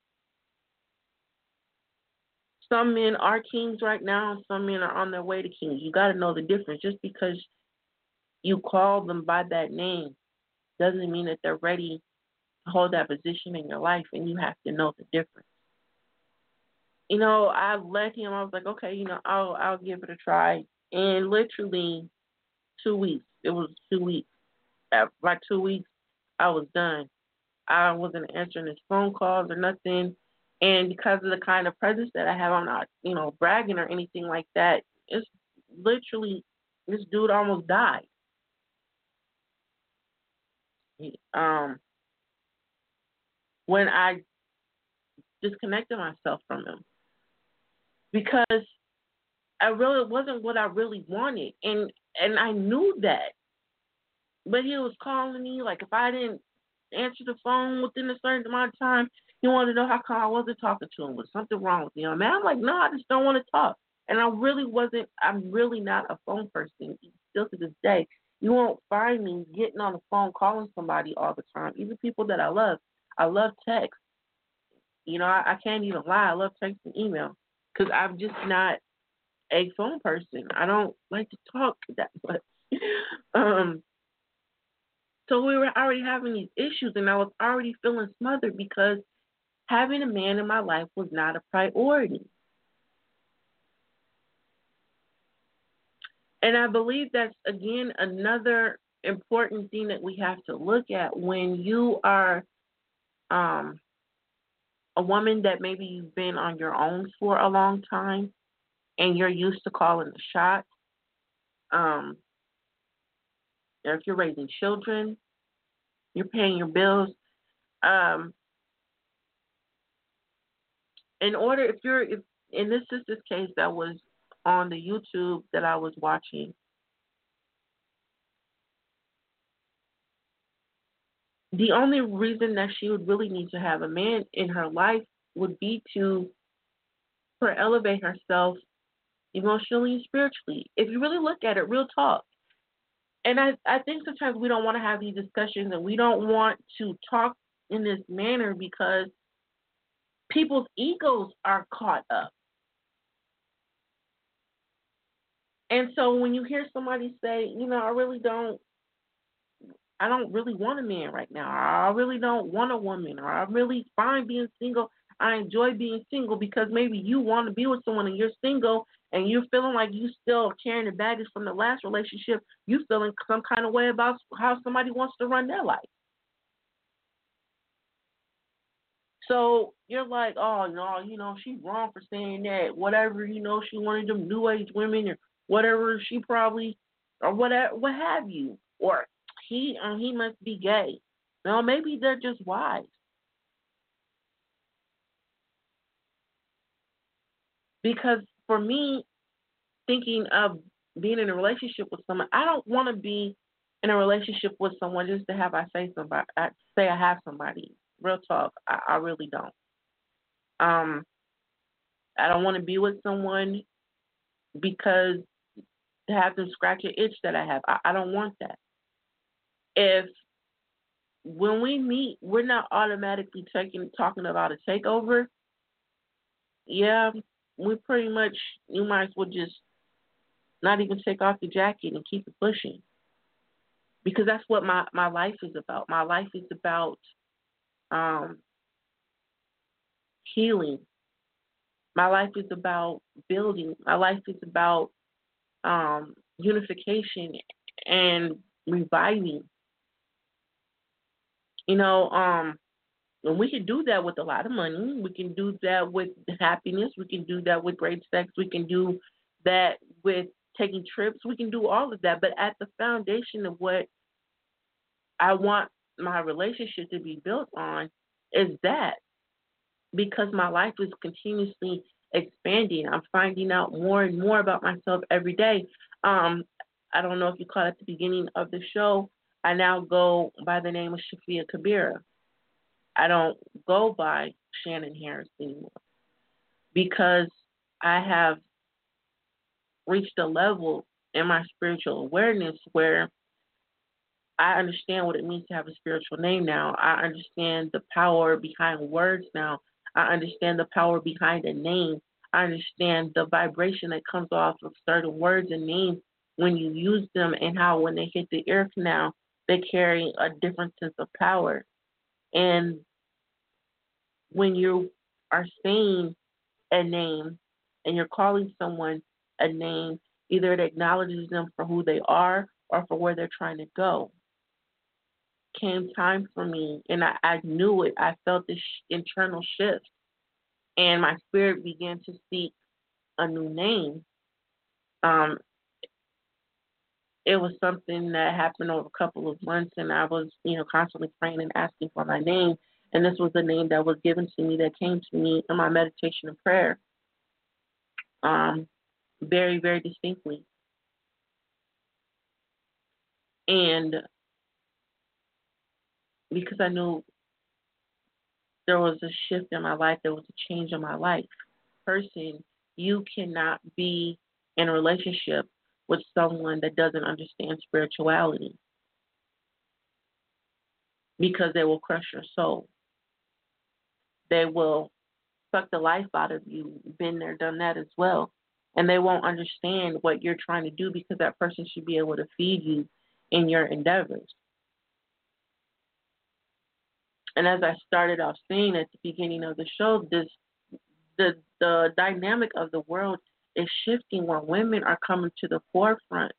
Some men are kings right now, and some men are on their way to kings. You got to know the difference. Just because you call them by that name doesn't mean that they're ready to hold that position in your life, and you have to know the difference. I let him. I was like, okay, I'll give it a try. And literally 2 weeks. It was 2 weeks. After like 2 weeks, I was done. I wasn't answering his phone calls or nothing. And because of the kind of presence that I have, I'm not, bragging or anything like that. It's literally, this dude almost died. When I disconnected myself from him, because it wasn't what I really wanted, and I knew that. But he was calling me, like, if I didn't answer the phone within a certain amount of time, he wanted to know how come I wasn't talking to him. Was something wrong with him? Man, I'm like, no, I just don't want to talk. And I'm really not a phone person, still to this day. You won't find me getting on the phone calling somebody all the time, even people that I love. I love text. I can't even lie. I love text and email because I'm just not a phone person. I don't like to talk that much. So we were already having these issues, and I was already feeling smothered because having a man in my life was not a priority. And I believe that's, again, another important thing that we have to look at when you are a woman that maybe you've been on your own for a long time and you're used to calling the shots. Or if you're raising children, you're paying your bills. If in this sister's case that was on the YouTube that I was watching, the only reason that she would really need to have a man in her life would be to elevate herself emotionally and spiritually. If you really look at it, real talk. And I think sometimes we don't want to have these discussions and we don't want to talk in this manner because people's egos are caught up. And so when you hear somebody say, I don't really want a man right now, or I really don't want a woman, or I'm really fine being single, I enjoy being single, because maybe you want to be with someone and you're single and you're feeling like you still carrying the baggage from the last relationship, you feeling some kind of way about how somebody wants to run their life. So you're like, oh, no, she's wrong for saying that. Whatever, she wanted them new age women or whatever, she probably, or whatever, what have you. Or he must be gay. No, maybe they're just wise. Because for me, thinking of being in a relationship with someone, I don't want to be in a relationship with someone just to have I have somebody. Real talk, I really don't. I don't want to be with someone because to have them scratch an itch that I have. I don't want that. If when we meet, we're not automatically talking about a takeover, yeah, we pretty much, you might as well just not even take off the jacket and keep it pushing. Because that's what my life is about. My life is about healing. My life is about building. My life is about unification and reviving. And we can do that with a lot of money. We can do that with happiness. We can do that with great sex. We can do that with taking trips. We can do all of that. But at the foundation of what I want my relationship to be built on is that, because my life is continuously expanding. I'm finding out more and more about myself every day. I don't know if you caught at the beginning of the show, I now go by the name of Shafia Kabira. I don't go by Shannon Harris anymore because I have reached a level in my spiritual awareness where I understand what it means to have a spiritual name now. I understand the power behind words now. I understand the power behind a name. I understand the vibration that comes off of certain words and names when you use them, and how when they hit the ear canal, they carry a different sense of power. And when you are saying a name and you're calling someone a name, either it acknowledges them for who they are or for where they're trying to go. Came time for me, and I knew it. I felt this internal shift, and my spirit began to seek a new name. Um, it was something that happened over a couple of months, and I was, constantly praying and asking for my name. And this was the name that was given to me, that came to me in my meditation and prayer, very, very distinctly. And because I knew there was a shift in my life, there was a change in my life. Person, you cannot be in a relationship with someone that doesn't understand spirituality, because they will crush your soul. They will suck the life out of you. Been there, done that as well. And they won't understand what you're trying to do, because that person should be able to feed you in your endeavors. And as I started off saying at the beginning of the show, the dynamic of the world is shifting, where women are coming to the forefront.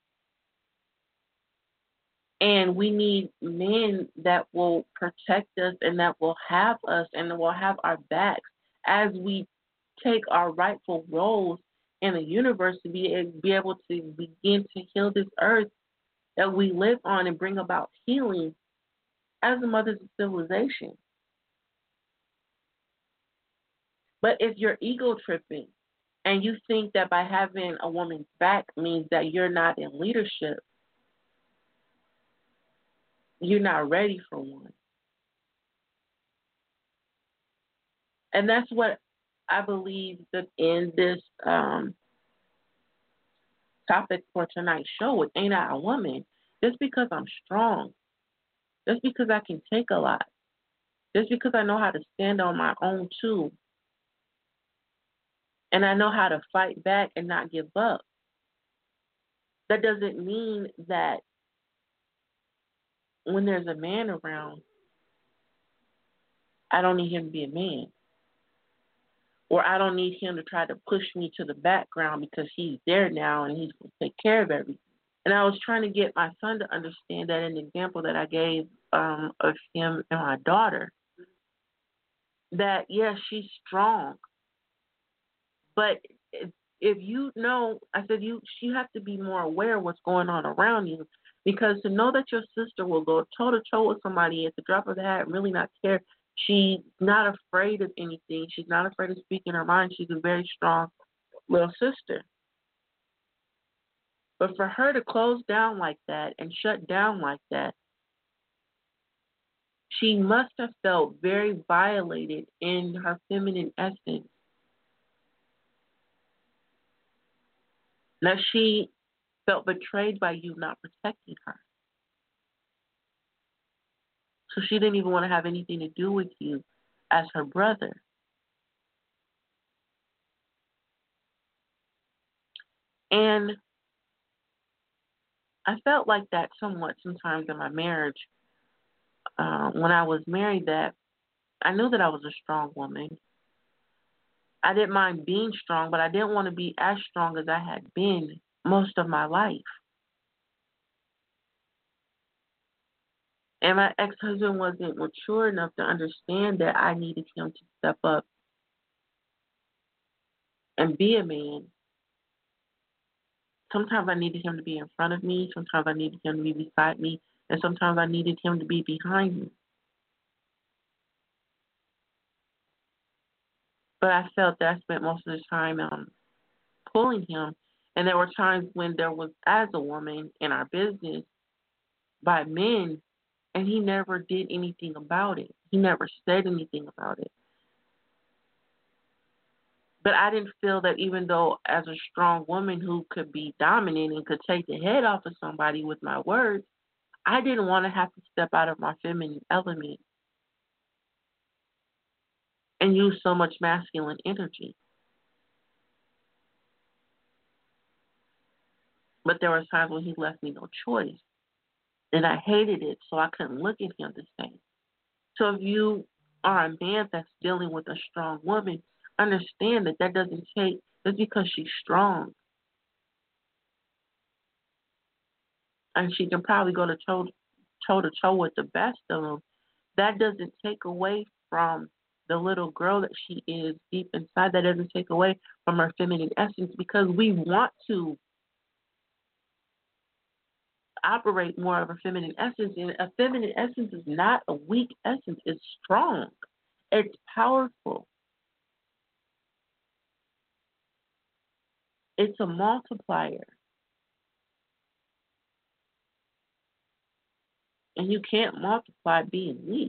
And we need men that will protect us, and that will have us, and that will have our backs as we take our rightful roles in the universe, to be able to begin to heal this earth that we live on, and bring about healing as the mothers of civilization. But if you're ego tripping and you think that by having a woman's back means that you're not in leadership, you're not ready for one. And that's what I believe that in this topic for tonight's show with Ain't I a Woman? Just because I'm strong, just because I can take a lot, just because I know how to stand on my own too, and I know how to fight back and not give up, that doesn't mean that when there's a man around, I don't need him to be a man. Or I don't need him to try to push me to the background because he's there now and he's going to take care of everything. And I was trying to get my son to understand that in the example that I gave of him and my daughter, that, yes, she's strong. But if you know, I said, you have to be more aware of what's going on around you, because to know that your sister will go toe-to-toe with somebody at the drop of the hat and really not care. She's not afraid of anything. She's not afraid of speaking her mind. She's a very strong little sister. But for her to close down like that and shut down like that, she must have felt very violated in her feminine essence. Now, she felt betrayed by you not protecting her. So she didn't even want to have anything to do with you as her brother. And I felt like that somewhat sometimes in my marriage. When I was married, that I knew that I was a strong woman. I didn't mind being strong, but I didn't want to be as strong as I had been most of my life. And my ex-husband wasn't mature enough to understand that I needed him to step up and be a man. Sometimes I needed him to be in front of me. Sometimes I needed him to be beside me. And sometimes I needed him to be behind me. But I felt that I spent most of the time pulling him. And there were times when there was, as a woman in our business, by men, and he never did anything about it. He never said anything about it. But I didn't feel that, even though as a strong woman who could be dominant and could take the head off of somebody with my words, I didn't want to have to step out of my feminine element and use so much masculine energy. But there were times when he left me no choice. And I hated it, so I couldn't look at him the same. So if you are a man that's dealing with a strong woman, understand that doesn't take, just because she's strong and she can probably go to toe with the best of them, that doesn't take away from the little girl that she is deep inside. That doesn't take away from her feminine essence, because we want to operate more of a feminine essence. And a feminine essence is not a weak essence. It's strong. It's powerful. It's a multiplier. And you can't multiply being weak.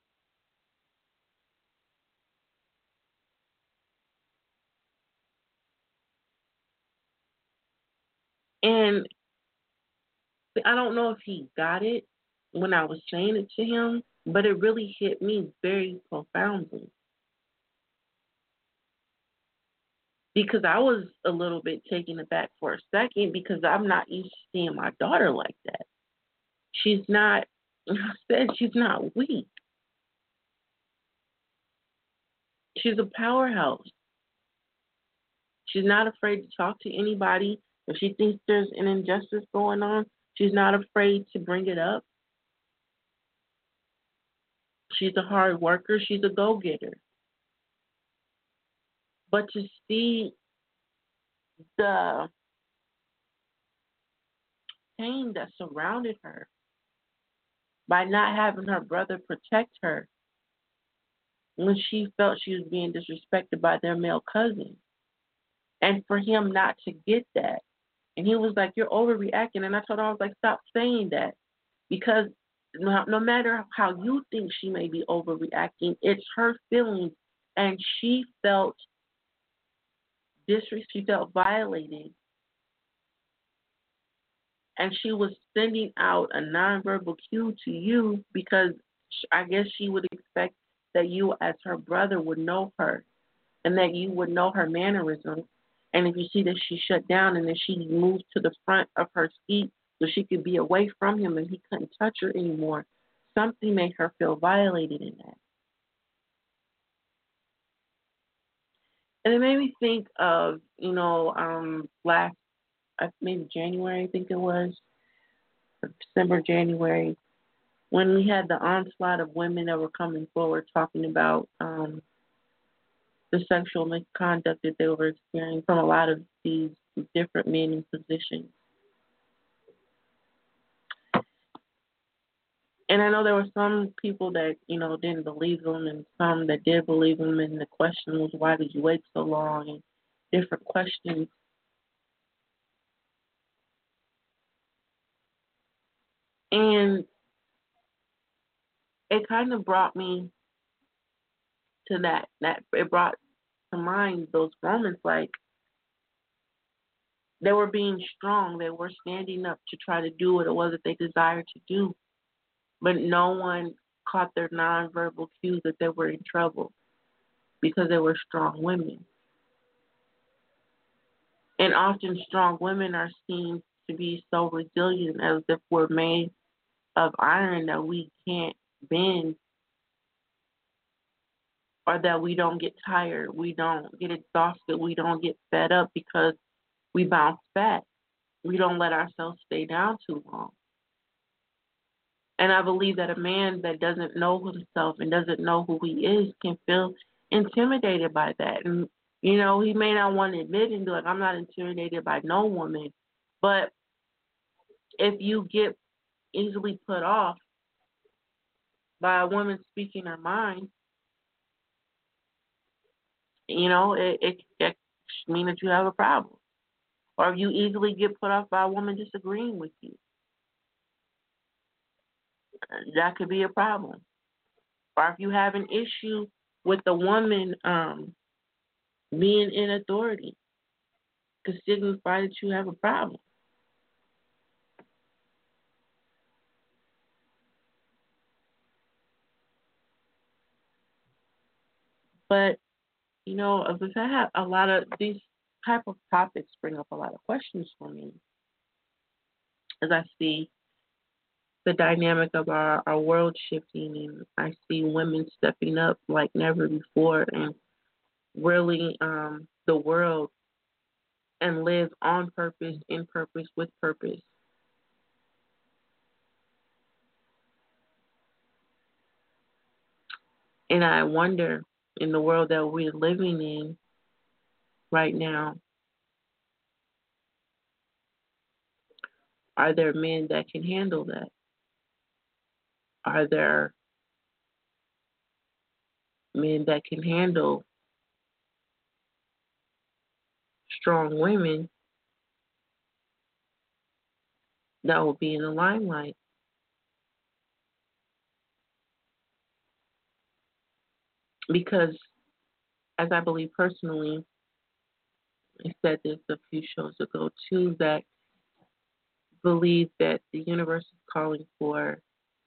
And I don't know if he got it when I was saying it to him, but it really hit me very profoundly. Because I was a little bit taken aback for a second, because I'm not used to seeing my daughter like that. She's not, I said, she's not weak. She's a powerhouse. She's not afraid to talk to anybody. If she thinks there's an injustice going on, she's not afraid to bring it up. She's a hard worker. She's a go-getter. But to see the pain that surrounded her by not having her brother protect her when she felt she was being disrespected by their male cousin, and for him not to get that. And he was like, "You're overreacting." And I told her, I was like, "Stop saying that." Because no matter how you think she may be overreacting, it's her feelings. And she felt she felt violated. And she was sending out a nonverbal cue to you, because I guess she would expect that you, as her brother, would know her and that you would know her mannerisms. And if you see that she shut down and then she moved to the front of her seat so she could be away from him and he couldn't touch her anymore, something made her feel violated in that. And it made me think of, last, maybe January, I think it was, December, January, when we had the onslaught of women that were coming forward talking about the sexual misconduct that they were experiencing from a lot of these different men in positions. And I know there were some people that, didn't believe them, and some that did believe them, and the question was, why did you wait so long, and different questions. And it kind of brought me to that it brought to mind those moments, like they were being strong, they were standing up to try to do what it was that they desired to do, but no one caught their nonverbal cues that they were in trouble, because they were strong women. And often strong women are seen to be so resilient, as if we're made of iron, that we can't bend, or that we don't get tired, we don't get exhausted, we don't get fed up, because we bounce back. We don't let ourselves stay down too long. And I believe that a man that doesn't know himself and doesn't know who he is can feel intimidated by that. And, he may not want to admit and be like, "I'm not intimidated by no woman." But if you get easily put off by a woman speaking her mind, it means that you have a problem. Or if you easily get put off by a woman disagreeing with you, that could be a problem. Or if you have an issue with the woman being in authority, could signify that you have a problem. But, because I have a lot of these type of topics bring up a lot of questions for me as I see the dynamic of our world shifting, and I see women stepping up like never before and really the world and live on purpose, in purpose, with purpose. And I wonder, in the world that we're living in right now, are there men that can handle that? Are there men that can handle strong women that will be in the limelight? Because, as I believe personally, I said this a few shows ago too, that believe that the universe is calling for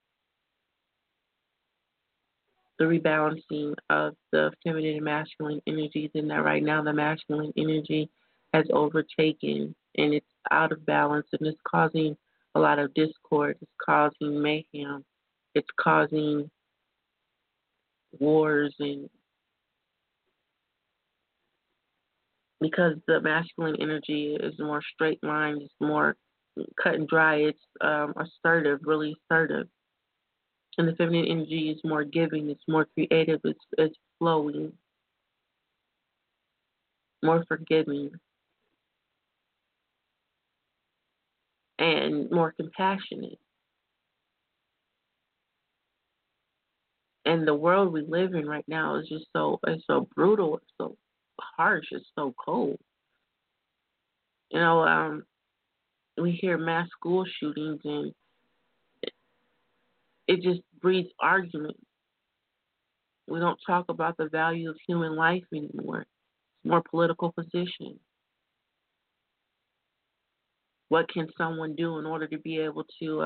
the rebalancing of the feminine and masculine energies, and that right now the masculine energy has overtaken and it's out of balance, and it's causing a lot of discord, it's causing mayhem, it's causing wars, and because the masculine energy is more straight line, it's more cut and dry, it's assertive, really assertive. And the feminine energy is more giving, it's more creative, it's flowing, more forgiving, and more compassionate. And the world we live in right now is just it's so brutal, it's so harsh, it's so cold. You know, we hear mass school shootings, and it just breeds argument. We don't talk about the value of human life anymore. It's more political position. What can someone do in order to be able to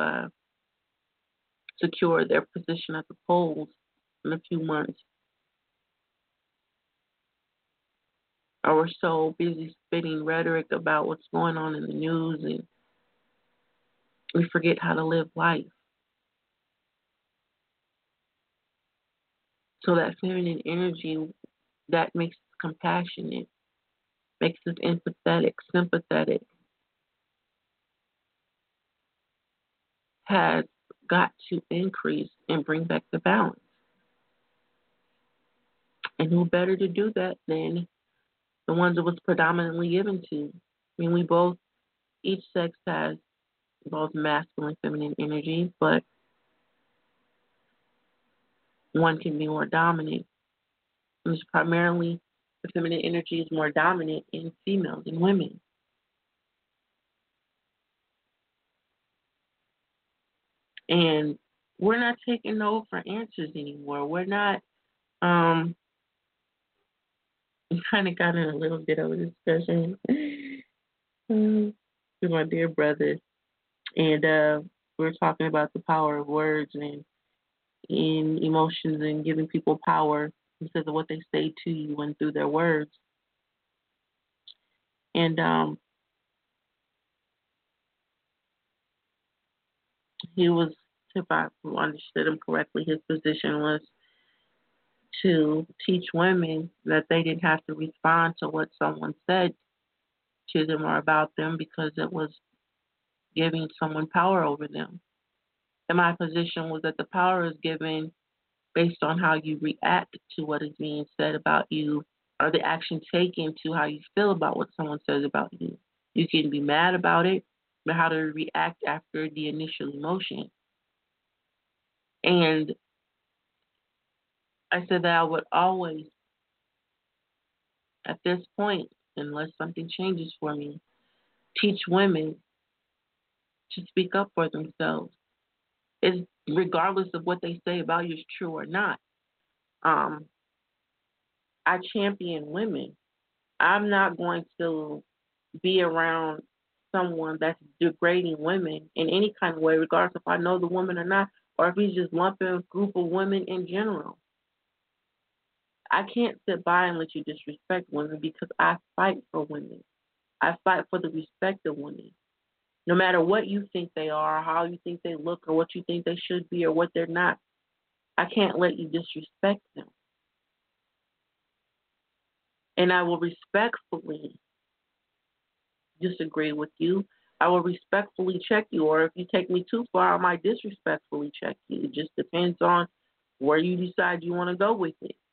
secure their position at the polls in a few months? Or we're so busy spitting rhetoric about what's going on in the news, and we forget how to live life. So that feminine energy that makes us compassionate, makes us empathetic, sympathetic, has got to increase and bring back the balance. And who better to do that than the ones it was predominantly given to? I mean, each sex has both masculine and feminine energy, but one can be more dominant. And it's primarily the feminine energy is more dominant in females and women. And we're not taking no for answers anymore. We're not we kind of got in a little bit of a discussion with my dear brother, and we were talking about the power of words and in emotions and giving people power because of what they say to you and through their words. And he was, if I understood him correctly, his position was to teach women that they didn't have to respond to what someone said to them or about them because it was giving someone power over them. And my position was that the power is given based on how you react to what is being said about you, or the action taken to how you feel about what someone says about you. You can be mad about it, but how to react after the initial emotion. And I said that I would always, at this point, unless something changes for me, teach women to speak up for themselves. It's regardless of what they say about you is true or not. I champion women. I'm not going to be around someone that's degrading women in any kind of way, regardless if I know the woman or not, or if he's just lumping a group of women in general. I can't sit by and let you disrespect women because I fight for women. I fight for the respect of women. No matter what you think they are, how you think they look, or what you think they should be, or what they're not, I can't let you disrespect them. And I will respectfully disagree with you. I will respectfully check you, or if you take me too far, I might disrespectfully check you. It just depends on where you decide you want to go with it.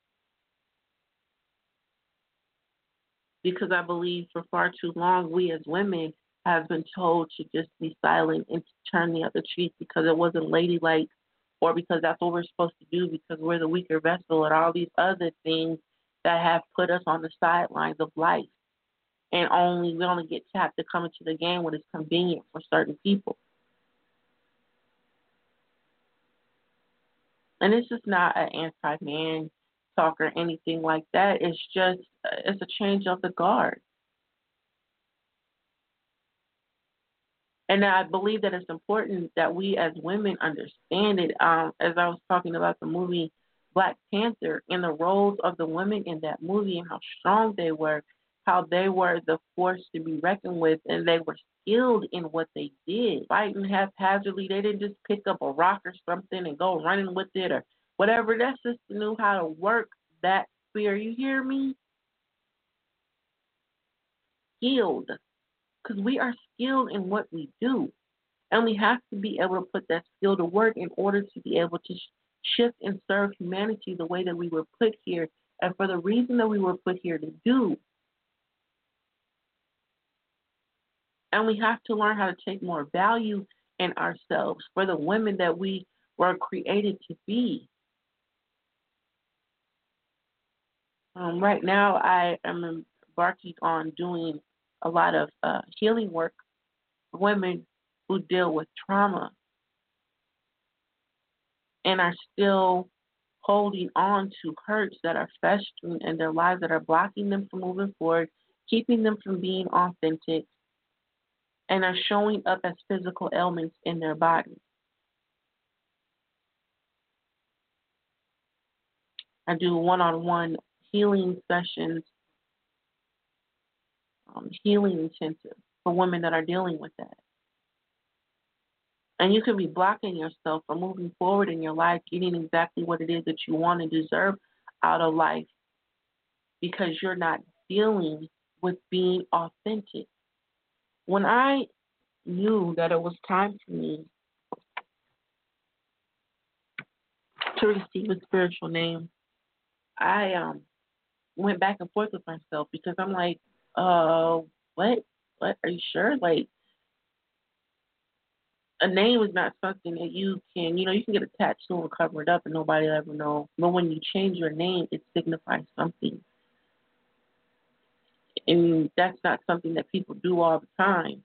Because I believe for far too long, we as women have been told to just be silent and to turn the other cheek because it wasn't ladylike, or because that's what we're supposed to do because we're the weaker vessel, and all these other things that have put us on the sidelines of life. And we only get tapped to come into the game when it's convenient for certain people. And this is not an anti-man talk or anything like that. It's a change of the guard. And I believe that it's important that we as women understand it. As I was talking about the movie Black Panther and the roles of the women in that movie and how strong they were, how they were the force to be reckoned with, and they were skilled in what they did. Fighting haphazardly, they didn't just pick up a rock or something and go running with it or whatever. That sister knew how to work that spear. You hear me? Skilled. Because we are skilled in what we do. And we have to be able to put that skill to work in order to be able to shift and serve humanity the way that we were put here and for the reason that we were put here to do. And we have to learn how to take more value in ourselves for the women that we were created to be. Right now, I am embarking on doing a lot of healing work for women who deal with trauma and are still holding on to hurts that are festering in their lives that are blocking them from moving forward, keeping them from being authentic, and are showing up as physical ailments in their bodies. I do one-on-one healing sessions, healing intensive for women that are dealing with that. And you can be blocking yourself from moving forward in your life, getting exactly what it is that you want and deserve out of life because you're not dealing with being authentic. When I knew that it was time for me to receive a spiritual name, I went back and forth with myself because I'm like, what? What? Are you sure? Like, a name is not something that you can get a tattoo and cover it up and nobody will ever know. But when you change your name, it signifies something. And that's not something that people do all the time.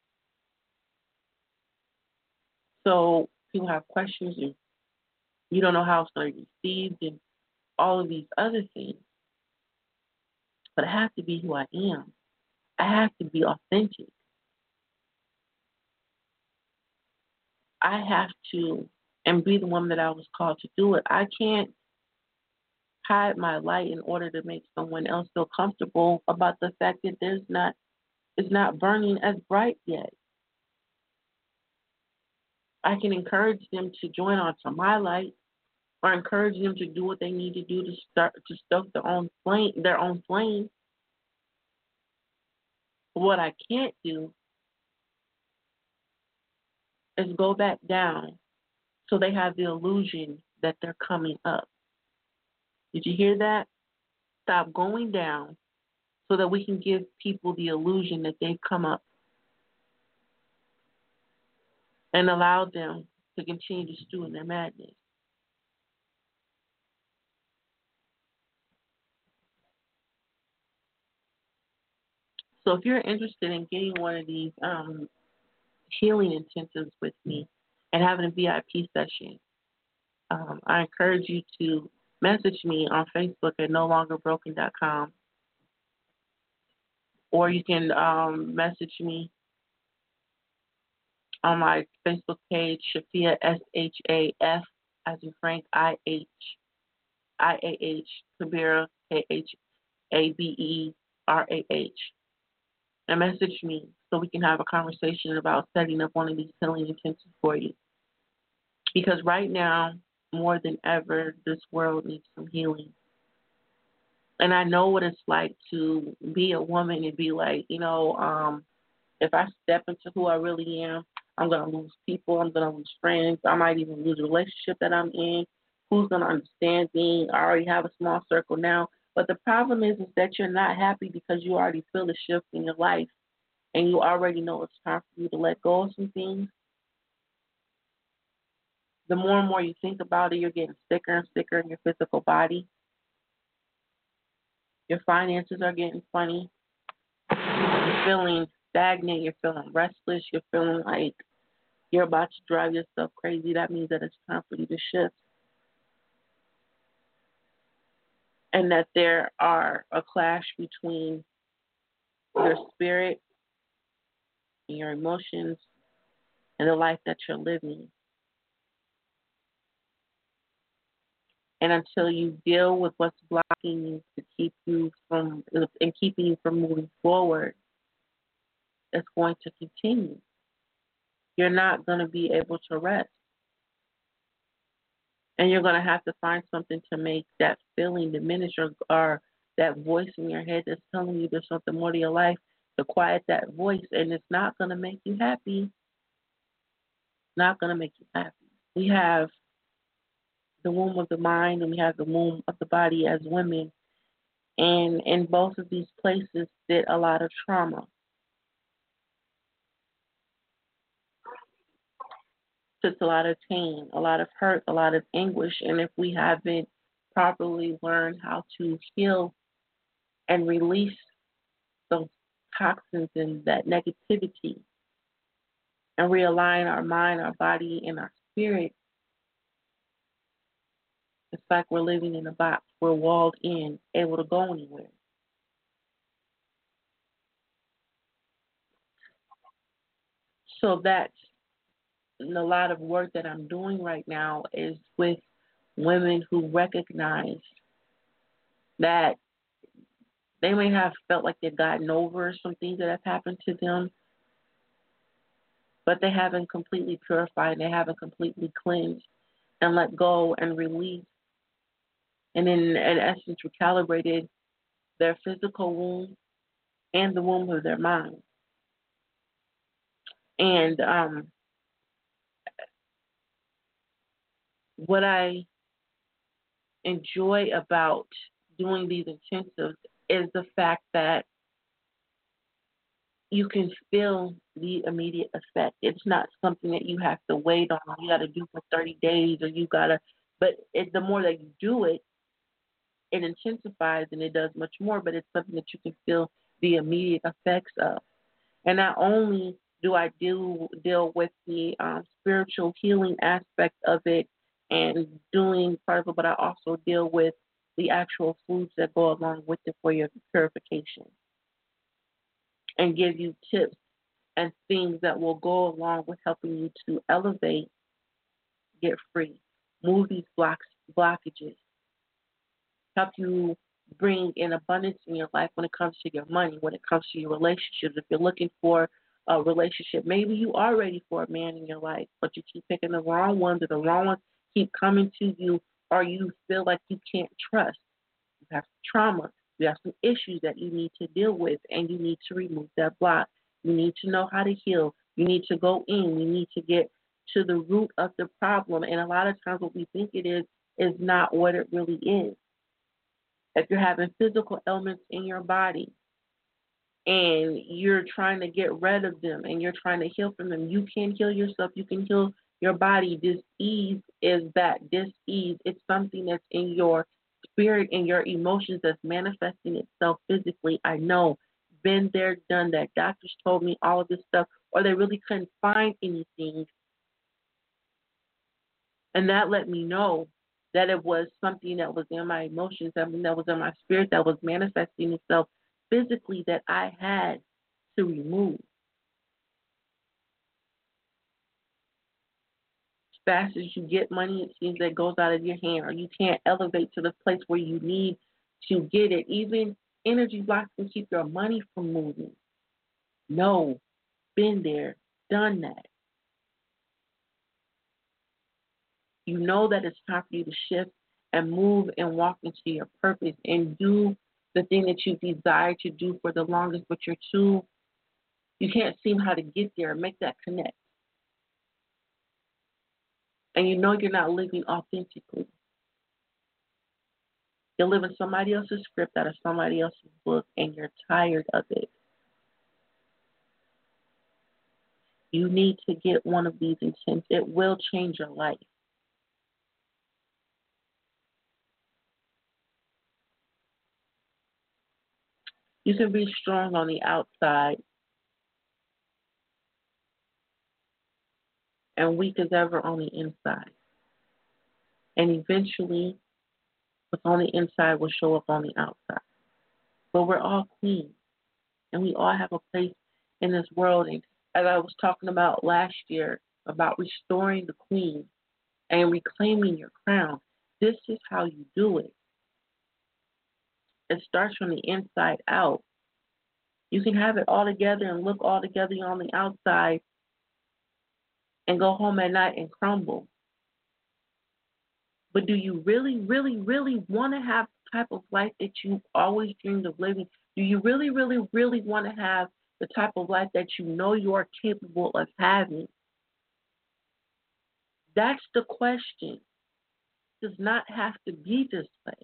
So people have questions and you don't know how it's going to be received and all of these other things. But I have to be who I am. I have to be authentic. I have to and be the woman that I was called to do it. I can't hide my light in order to make someone else feel comfortable about the fact that it's not burning as bright yet. I can encourage them to join onto my light or encourage them to do what they need to do to stoke their own flame. But what I can't do is go back down so they have the illusion that they're coming up. Did you hear that? Stop going down so that we can give people the illusion that they've come up and allow them to continue to stew in their madness. So if you're interested in getting one of these healing intensives with me and having a VIP session, I encourage you to message me on Facebook at nolongerbroken.com, or you can message me on my Facebook page, Shafia, SHAF, as in Frank, IH. IAH, Khaberah, KHABERAH. And message me so we can have a conversation about setting up one of these healing intensives for you. Because right now, more than ever, this world needs some healing. And I know what it's like to be a woman and be like, if I step into who I really am, I'm going to lose people. I'm going to lose friends. I might even lose a relationship that I'm in. Who's going to understand me? I already have a small circle now. But the problem is that you're not happy because you already feel a shift in your life and you already know it's time for you to let go of some things. The more and more you think about it, you're getting sicker and sicker in your physical body. Your finances are getting funny. You're feeling stagnant. You're feeling restless. You're feeling like you're about to drive yourself crazy. That means that it's time for you to shift. And that there are a clash between your spirit and your emotions and the life that you're living. And until you deal with what's blocking you to keep you from and keeping you from moving forward, it's going to continue. You're not going to be able to rest. And you're going to have to find something to make that feeling diminish, or that voice in your head that's telling you there's something more to your life, to quiet that voice. And it's not going to make you happy. Not going to make you happy. We have the womb of the mind and we have the womb of the body as women. And in both of these places sit a lot of trauma. Sits a lot of pain, a lot of hurt, a lot of anguish. And if we haven't properly learned how to heal and release those toxins and that negativity and realign our mind, our body, and our spirit, it's like we're living in a box. We're walled in, able to go anywhere. So that's a lot of work that I'm doing right now is with women who recognize that they may have felt like they've gotten over some things that have happened to them, but they haven't completely purified, they haven't completely cleansed and let go and release, and in essence recalibrated their physical womb and the womb of their mind. And what I enjoy about doing these intensives is the fact that you can feel the immediate effect. It's not something that you have to wait on. You got to do for 30 days, or you got to. But the more that you do it, it intensifies and it does much more. But it's something that you can feel the immediate effects of. And not only do I deal with the spiritual healing aspect of it and doing part of it, but I also deal with the actual foods that go along with it for your purification, and give you tips and things that will go along with helping you to elevate, get free, move these blockages, help you bring in abundance in your life when it comes to your money, when it comes to your relationships. If you're looking for a relationship, maybe you are ready for a man in your life, but you keep picking the wrong ones, or the wrong ones keep coming to you, or you feel like you can't trust. You have some trauma. You have some issues that you need to deal with, and you need to remove that block. You need to know how to heal. You need to go in. You need to get to the root of the problem. And a lot of times what we think it is not what it really is. If you're having physical ailments in your body and you're trying to get rid of them and you're trying to heal from them, you can heal yourself. You can heal your body. Dis-ease is that. Dis-ease, it's something that's in your spirit and your emotions that's manifesting itself physically. I know. Been there, done that. Doctors told me all of this stuff, or they really couldn't find anything. And that let me know that it was something that was in my emotions, something that was in my spirit that was manifesting itself physically that I had to remove. fast as you get money, it seems that it goes out of your hand, or you can't elevate to the place where you need to get it. Even energy blocks can keep your money from moving. No, been there, done that. You know that it's time for you to shift and move and walk into your purpose and do the thing that you desire to do for the longest, but you can't seem how to get there, make that connect. And you know you're not living authentically. You're living somebody else's script out of somebody else's book, and you're tired of it. You need to get one of these intents. It will change your life. You can be strong on the outside and weak as ever on the inside. And eventually, what's on the inside will show up on the outside. But we're all queens, and we all have a place in this world. And as I was talking about last year, about restoring the queen and reclaiming your crown, this is how you do it. It starts from the inside out. You can have it all together and look all together on the outside and go home at night and crumble. But do you really, really, really want to have the type of life that you always dreamed of living? Do you really, really, really want to have the type of life that you know you are capable of having? That's the question. It does not have to be this way.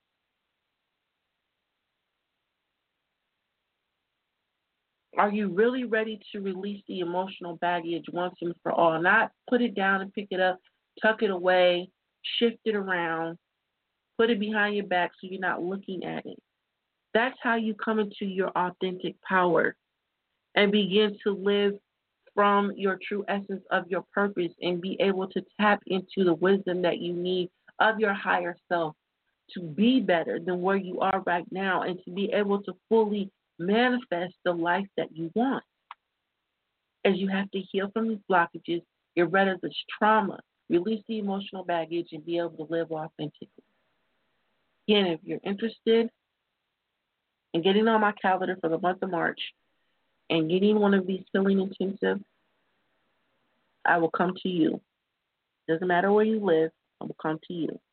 Are you really ready to release the emotional baggage once and for all? Not put it down and pick it up, tuck it away, shift it around, put it behind your back so you're not looking at it. That's how you come into your authentic power and begin to live from your true essence of your purpose and be able to tap into the wisdom that you need of your higher self to be better than where you are right now and to be able to fully manifest the life that you want. As you have to heal from these blockages, get rid of this trauma, release the emotional baggage, and be able to live authentically. Again, if you're interested in getting on my calendar for the month of March and getting one of these healing intensives, I will come to you. Doesn't matter where you live, I will come to you.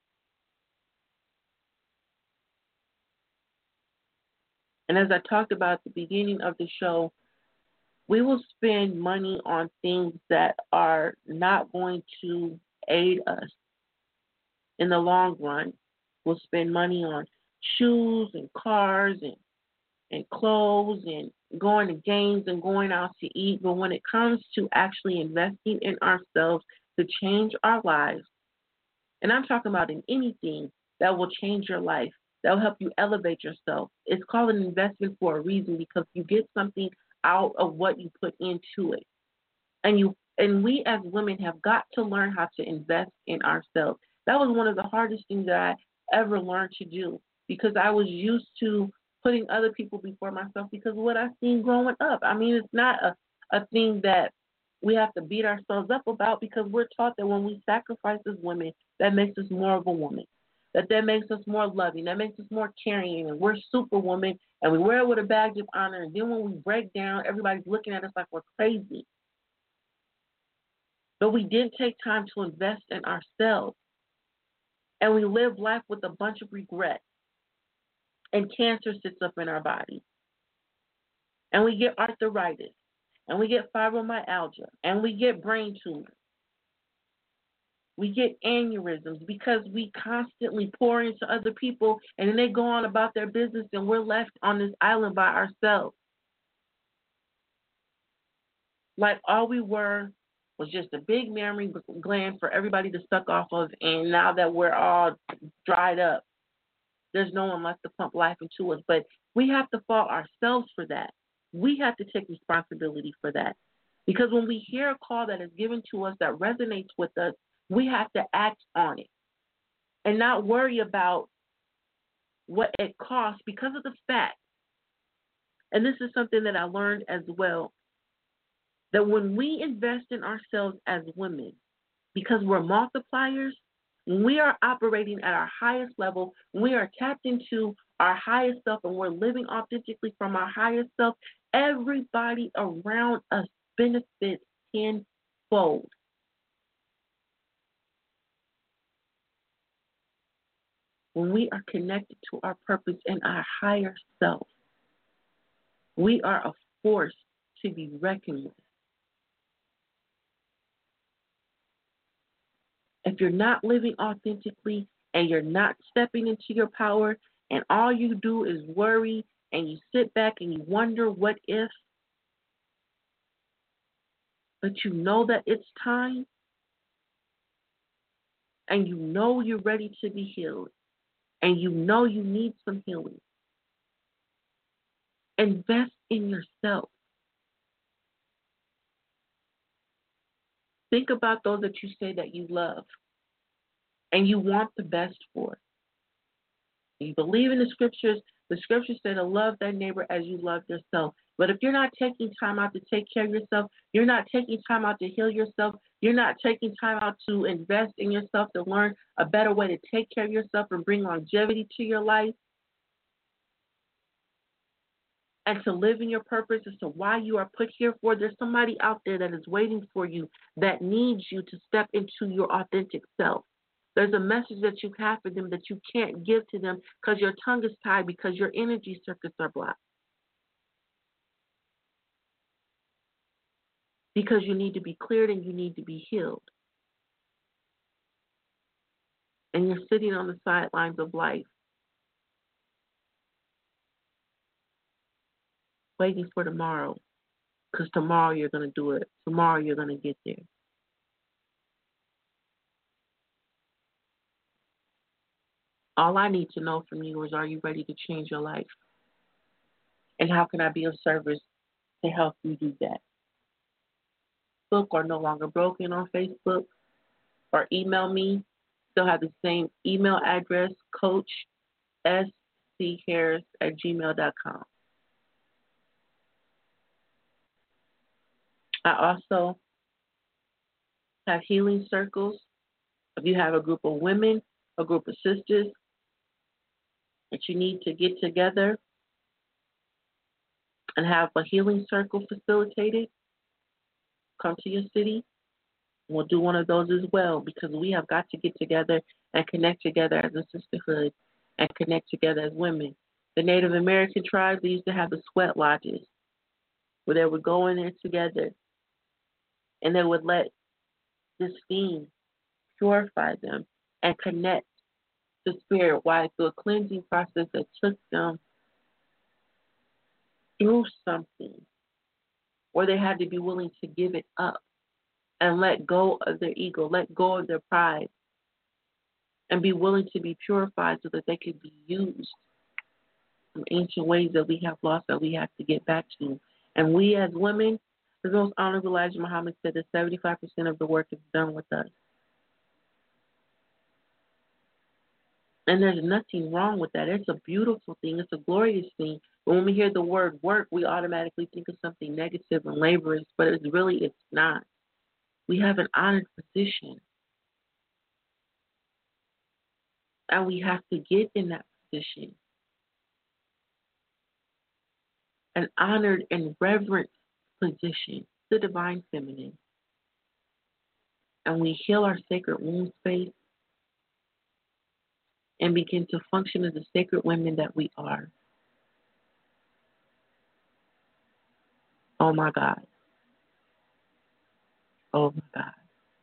And as I talked about at the beginning of the show, we will spend money on things that are not going to aid us in the long run. We'll spend money on shoes and cars and clothes and going to games and going out to eat. But when it comes to actually investing in ourselves to change our lives, and I'm talking about in anything that will change your life, that will help you elevate yourself. It's called an investment for a reason because you get something out of what you put into it. And we as women have got to learn how to invest in ourselves. That was one of the hardest things that I ever learned to do because I was used to putting other people before myself because of what I've seen growing up. I mean, it's not a thing that we have to beat ourselves up about because we're taught that when we sacrifice as women, that makes us more of a woman. That makes us more loving, that makes us more caring, and we're superwoman, and we wear it with a badge of honor, and then when we break down, everybody's looking at us like we're crazy. But we didn't take time to invest in ourselves, and we live life with a bunch of regret, and cancer sits up in our body, and we get arthritis, and we get fibromyalgia, and we get brain tumors. We get aneurysms because we constantly pour into other people and then they go on about their business and we're left on this island by ourselves. Like all we were was just a big mammary gland for everybody to suck off of, and now that we're all dried up, there's no one left to pump life into us. But we have to fault ourselves for that. We have to take responsibility for that. Because when we hear a call that is given to us that resonates with us, we have to act on it and not worry about what it costs because of the fact, and this is something that I learned as well, that when we invest in ourselves as women, because we're multipliers. When we are operating at our highest level, when we are tapped into our highest self and we're living authentically from our highest self, everybody around us benefits tenfold. When we are connected to our purpose and our higher self, we are a force to be reckoned with. If you're not living authentically and you're not stepping into your power and all you do is worry and you sit back and you wonder what if, but you know that it's time and you know you're ready to be healed and you know you need some healing, invest in yourself. Think about those that you say that you love and you want the best for. You believe in the scriptures say to love thy neighbor as you love yourself. But if you're not taking time out to take care of yourself, you're not taking time out to heal yourself, you're not taking time out to invest in yourself to learn a better way to take care of yourself and bring longevity to your life and to live in your purpose as to why you are put here for, there's somebody out there that is waiting for you that needs you to step into your authentic self. There's a message that you have for them that you can't give to them because your tongue is tied, because your energy circuits are blocked. Because you need to be cleared and you need to be healed. And you're sitting on the sidelines of life, waiting for tomorrow. Because tomorrow you're going to do it. Tomorrow you're going to get there. All I need to know from you is, are you ready to change your life? And how can I be of service to help you do that? Book or No Longer Broken on Facebook, or email me. Still have the same email address, coachschharris@gmail.com. I also have healing circles. If you have a group of women, a group of sisters that you need to get together and have a healing circle facilitated, come to your city. We'll do one of those as well, because we have got to get together and connect together as a sisterhood and connect together as women. The Native American tribes, they used to have the sweat lodges where they would go in there together and they would let this steam purify them and connect to spirit. Why? Through a cleansing process that took them through something where they had to be willing to give it up and let go of their ego, let go of their pride, and be willing to be purified so that they could be used in ancient ways that we have lost, that we have to get back to. And we as women, the most honorable Elijah Muhammad said that 75% of the work is done with us. And there's nothing wrong with that. It's a beautiful thing. It's a glorious thing. But when we hear the word work, we automatically think of something negative and laborious, but it's not. We have an honored position. And we have to get in that position. An honored and reverent position, the divine feminine. And we heal our sacred womb space and begin to function as the sacred women that we are. Oh my God. Oh my God.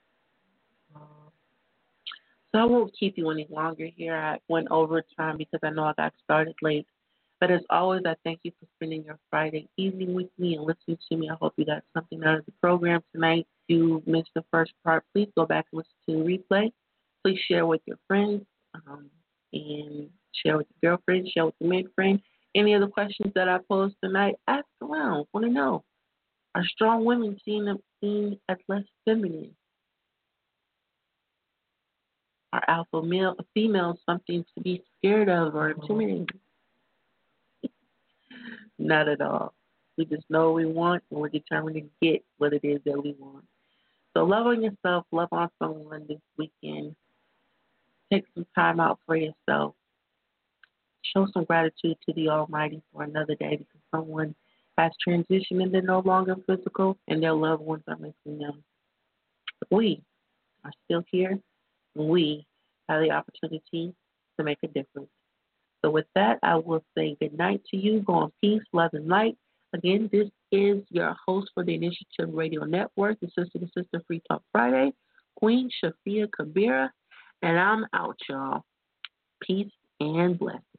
So I won't keep you any longer here. I went over time because I know I got started late. But as always, I thank you for spending your Friday evening with me and listening to me. I hope you got something out of the program tonight. If you missed the first part, please go back and listen to the replay. Please share with your friends and share with your girlfriend, share with your male friend. Any of the questions that I posed tonight, ask around. Want to know, are strong women seen as less feminine? Are alpha females something to be scared of or intimidated? Not at all. We just know what we want and we're determined to get what it is that we want. So love on yourself, love on someone this weekend. Take some time out for yourself. Show some gratitude to the Almighty for another day because someone has transitioned and they're no longer physical and their loved ones are missing them. We are still here and we have the opportunity to make a difference. So with that, I will say good night to you. Go in peace, love, and light. Again, this is your host for the Initiative Radio Network, the Sister to Sister Free Talk Friday, Queen Shafia Kabira, and I'm out, y'all. Peace and blessings.